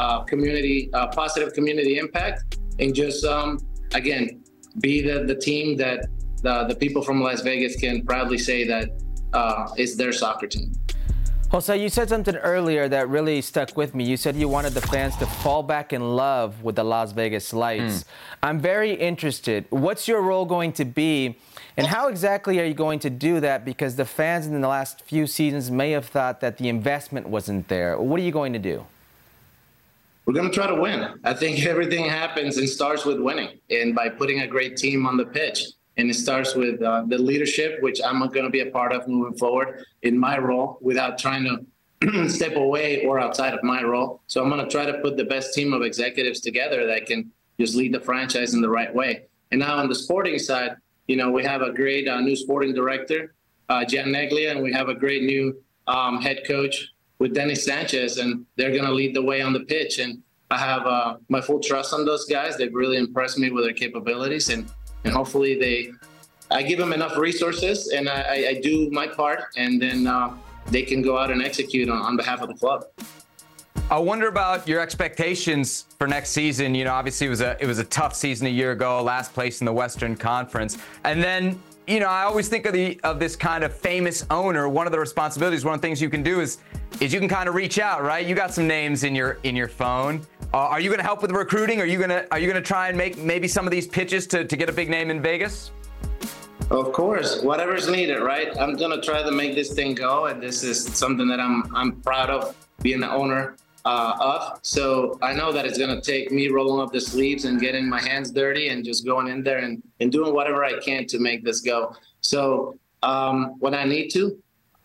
positive community impact, and just, again, be the team that the people from Las Vegas can proudly say that is their soccer team. Jose, you said something earlier that really stuck with me. You said you wanted the fans to fall back in love with the Las Vegas Lights. I'm very interested. What's your role going to be, and how exactly are you going to do that? Because the fans in the last few seasons may have thought that the investment wasn't there. What are you going to do? We're going to try to win. I think everything happens and starts with winning and by putting a great team on the pitch. And it starts with the leadership, which I'm going to be a part of moving forward in my role without trying to step away or outside of my role. So I'm going to try to put the best team of executives together that can just lead the franchise in the right way. And now on the sporting side, we have a great new sporting director, Jan Neglia, and we have a great new head coach with Dennis Sanchez, and they're going to lead the way on the pitch. And I have my full trust on those guys. They've really impressed me with their capabilities, and hopefully I give them enough resources and I do my part, and then they can go out and execute on behalf of the club. I wonder about your expectations for next season. Obviously it was a tough season a year ago, last place in the Western Conference. And then, I always think of this kind of famous owner. One of the responsibilities, one of the things you can do is you can kind of reach out, right? You got some names in your phone. Are you going to help with recruiting? Are you going to try and make maybe some of these pitches to get a big name in Vegas? Of course, whatever's needed, right? I'm going to try to make this thing go, and this is something that I'm proud of being the owner of. So I know that it's going to take me rolling up the sleeves and getting my hands dirty and just going in there and doing whatever I can to make this go. So when I need to,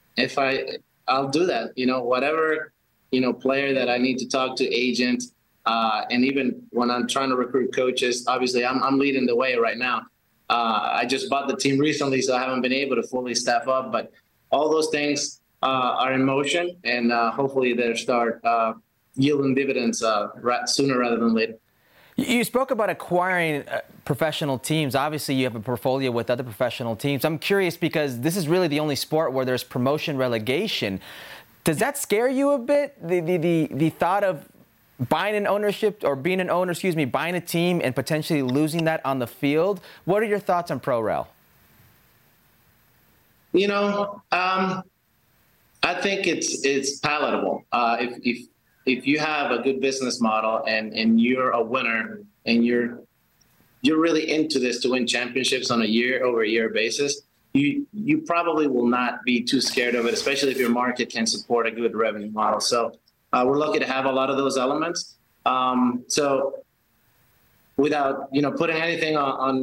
I'll do that. Whatever player that I need to talk to, agent. And even when I'm trying to recruit coaches, obviously I'm leading the way right now. I just bought the team recently, so I haven't been able to fully staff up. But all those things are in motion, and hopefully they'll start yielding dividends sooner rather than later. You spoke about acquiring professional teams. Obviously, you have a portfolio with other professional teams. I'm curious because this is really the only sport where there's promotion relegation. Does that scare you a bit? The thought of buying an ownership or being an owner, buying a team and potentially losing that on the field. What are your thoughts on ProRel? I think it's palatable. if you have a good business model and you're a winner and you're really into this to win championships on a year-over-year basis, you probably will not be too scared of it, especially if your market can support a good revenue model. So we're lucky to have a lot of those elements. So without putting anything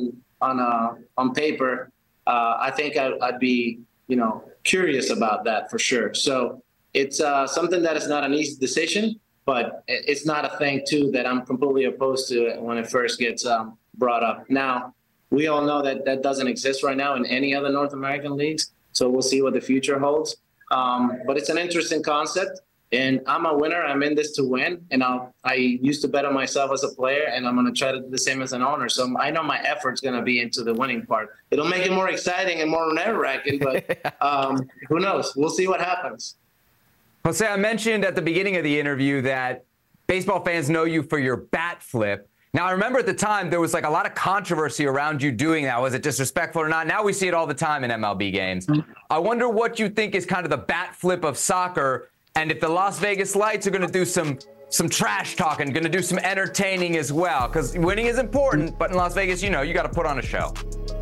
on paper, I think I'd be curious about that for sure. So it's something that is not an easy decision, but it's not a thing too that I'm completely opposed to when it first gets brought up. Now, we all know that doesn't exist right now in any other North American leagues. So we'll see what the future holds. But it's an interesting concept, and I'm a winner. I'm in this to win, and I used to bet on myself as a player, and I'm going to try to do the same as an owner. So I know my effort's going to be into the winning part. It'll make it more exciting and more nerve-wracking, but who knows? We'll see what happens. Jose, I mentioned at the beginning of the interview that baseball fans know you for your bat flip. Now, I remember at the time there was like a lot of controversy around you doing that. Was it disrespectful or not? Now we see it all the time in MLB games. I wonder what you think is kind of the bat flip of soccer, and if the Las Vegas Lights are going to do some trash talking, going to do some entertaining as well, because winning is important, but in Las Vegas, you got to put on a show.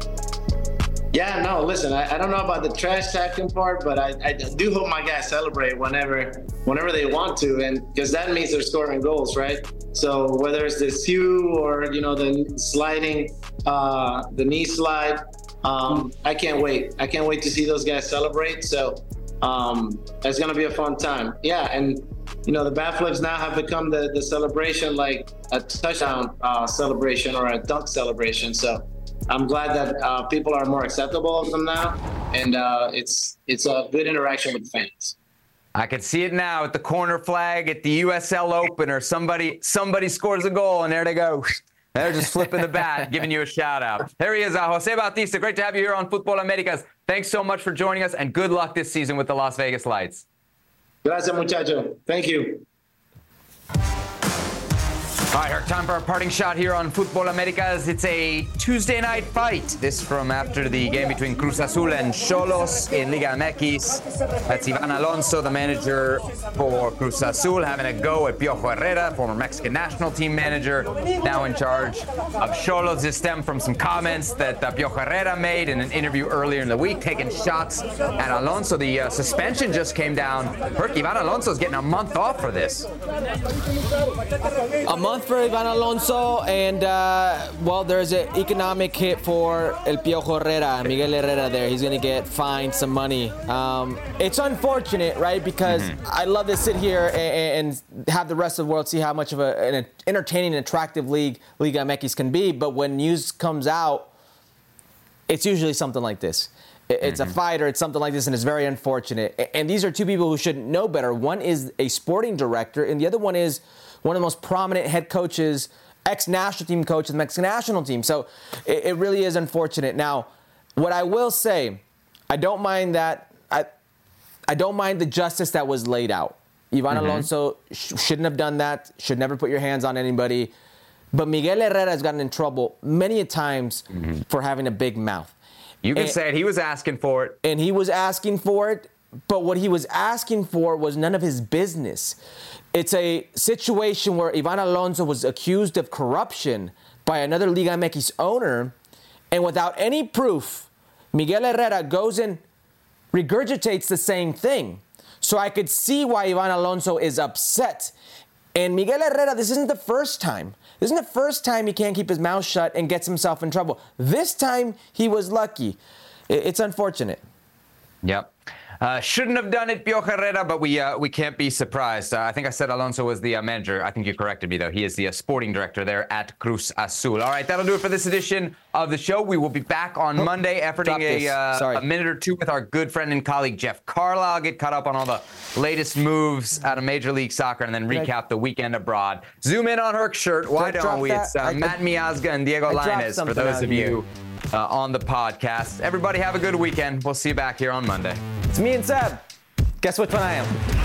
Yeah, no, listen, I don't know about the trash talking part, but I do hope my guys celebrate whenever they want to, and because that means they're scoring goals, right? So whether it's the Sue or, the sliding, the knee slide, I can't wait. I can't wait to see those guys celebrate. So it's going to be a fun time. Yeah, and, the bat flips now have become the celebration, like a touchdown celebration or a dunk celebration. So I'm glad that people are more acceptable of them now, and it's a good interaction with fans. I can see it now at the corner flag at the USL Open, or somebody scores a goal, and there they go. They're just flipping the bat, giving you a shout-out. There he is, Jose Bautista. Great to have you here on Futbol Americas. Thanks so much for joining us, and good luck this season with the Las Vegas Lights. Gracias, muchacho. Thank you. All right, time for our parting shot here on Futbol Americas. It's a Tuesday night fight. This from after the game between Cruz Azul and Xolos in Liga MX. That's Ivan Alonso, the manager for Cruz Azul, having a go at Piojo Herrera, former Mexican national team manager, now in charge of Xolos. This stemmed from some comments that Piojo Herrera made in an interview earlier in the week, taking shots at Alonso. The suspension just came down. Ivan Alonso's getting a month off for this. A month for Ivan Alonso, and there's an economic hit for El Piojo Herrera, Miguel Herrera there. He's going to get fined some money. It's unfortunate, right, because I love to sit here and have the rest of the world see how much of an entertaining and attractive league Liga MX can be, but when news comes out, it's usually something like this. It's a fighter, it's something like this, and it's very unfortunate. And these are two people who should know better. One is a sporting director, and the other one is one of the most prominent head coaches, ex-national team coach of the Mexican national team. So it really is unfortunate. Now, what I will say, I don't mind that. I don't mind the justice that was laid out. Ivan Alonso shouldn't have done that, should never put your hands on anybody. But Miguel Herrera has gotten in trouble many a times for having a big mouth. You can say it. He was asking for it. And he was asking for it, but what he was asking for was none of his business. It's a situation where Ivan Alonso was accused of corruption by another Liga MX owner, and without any proof, Miguel Herrera goes and regurgitates the same thing. So I could see why Ivan Alonso is upset. And Miguel Herrera, this isn't the first time. This isn't the first time he can't keep his mouth shut and gets himself in trouble. This time, he was lucky. It's unfortunate. Yep. Shouldn't have done it, Piojo Herrera, but we can't be surprised. I think I said Alonso was the manager. I think you corrected me, though. He is the sporting director there at Cruz Azul. All right, that'll do it for this edition of the show. We will be back on Monday, efforting a minute or two with our good friend and colleague, Jeff Carlisle. Get caught up on all the latest moves out of Major League Soccer and then recap the weekend abroad. Zoom in on Herc's shirt. Why don't we? It's Matt Miazga and Diego Lainez for those of you on the podcast. Everybody have a good weekend. We'll see you back here on Monday. It's me and Seb. Guess which one I am?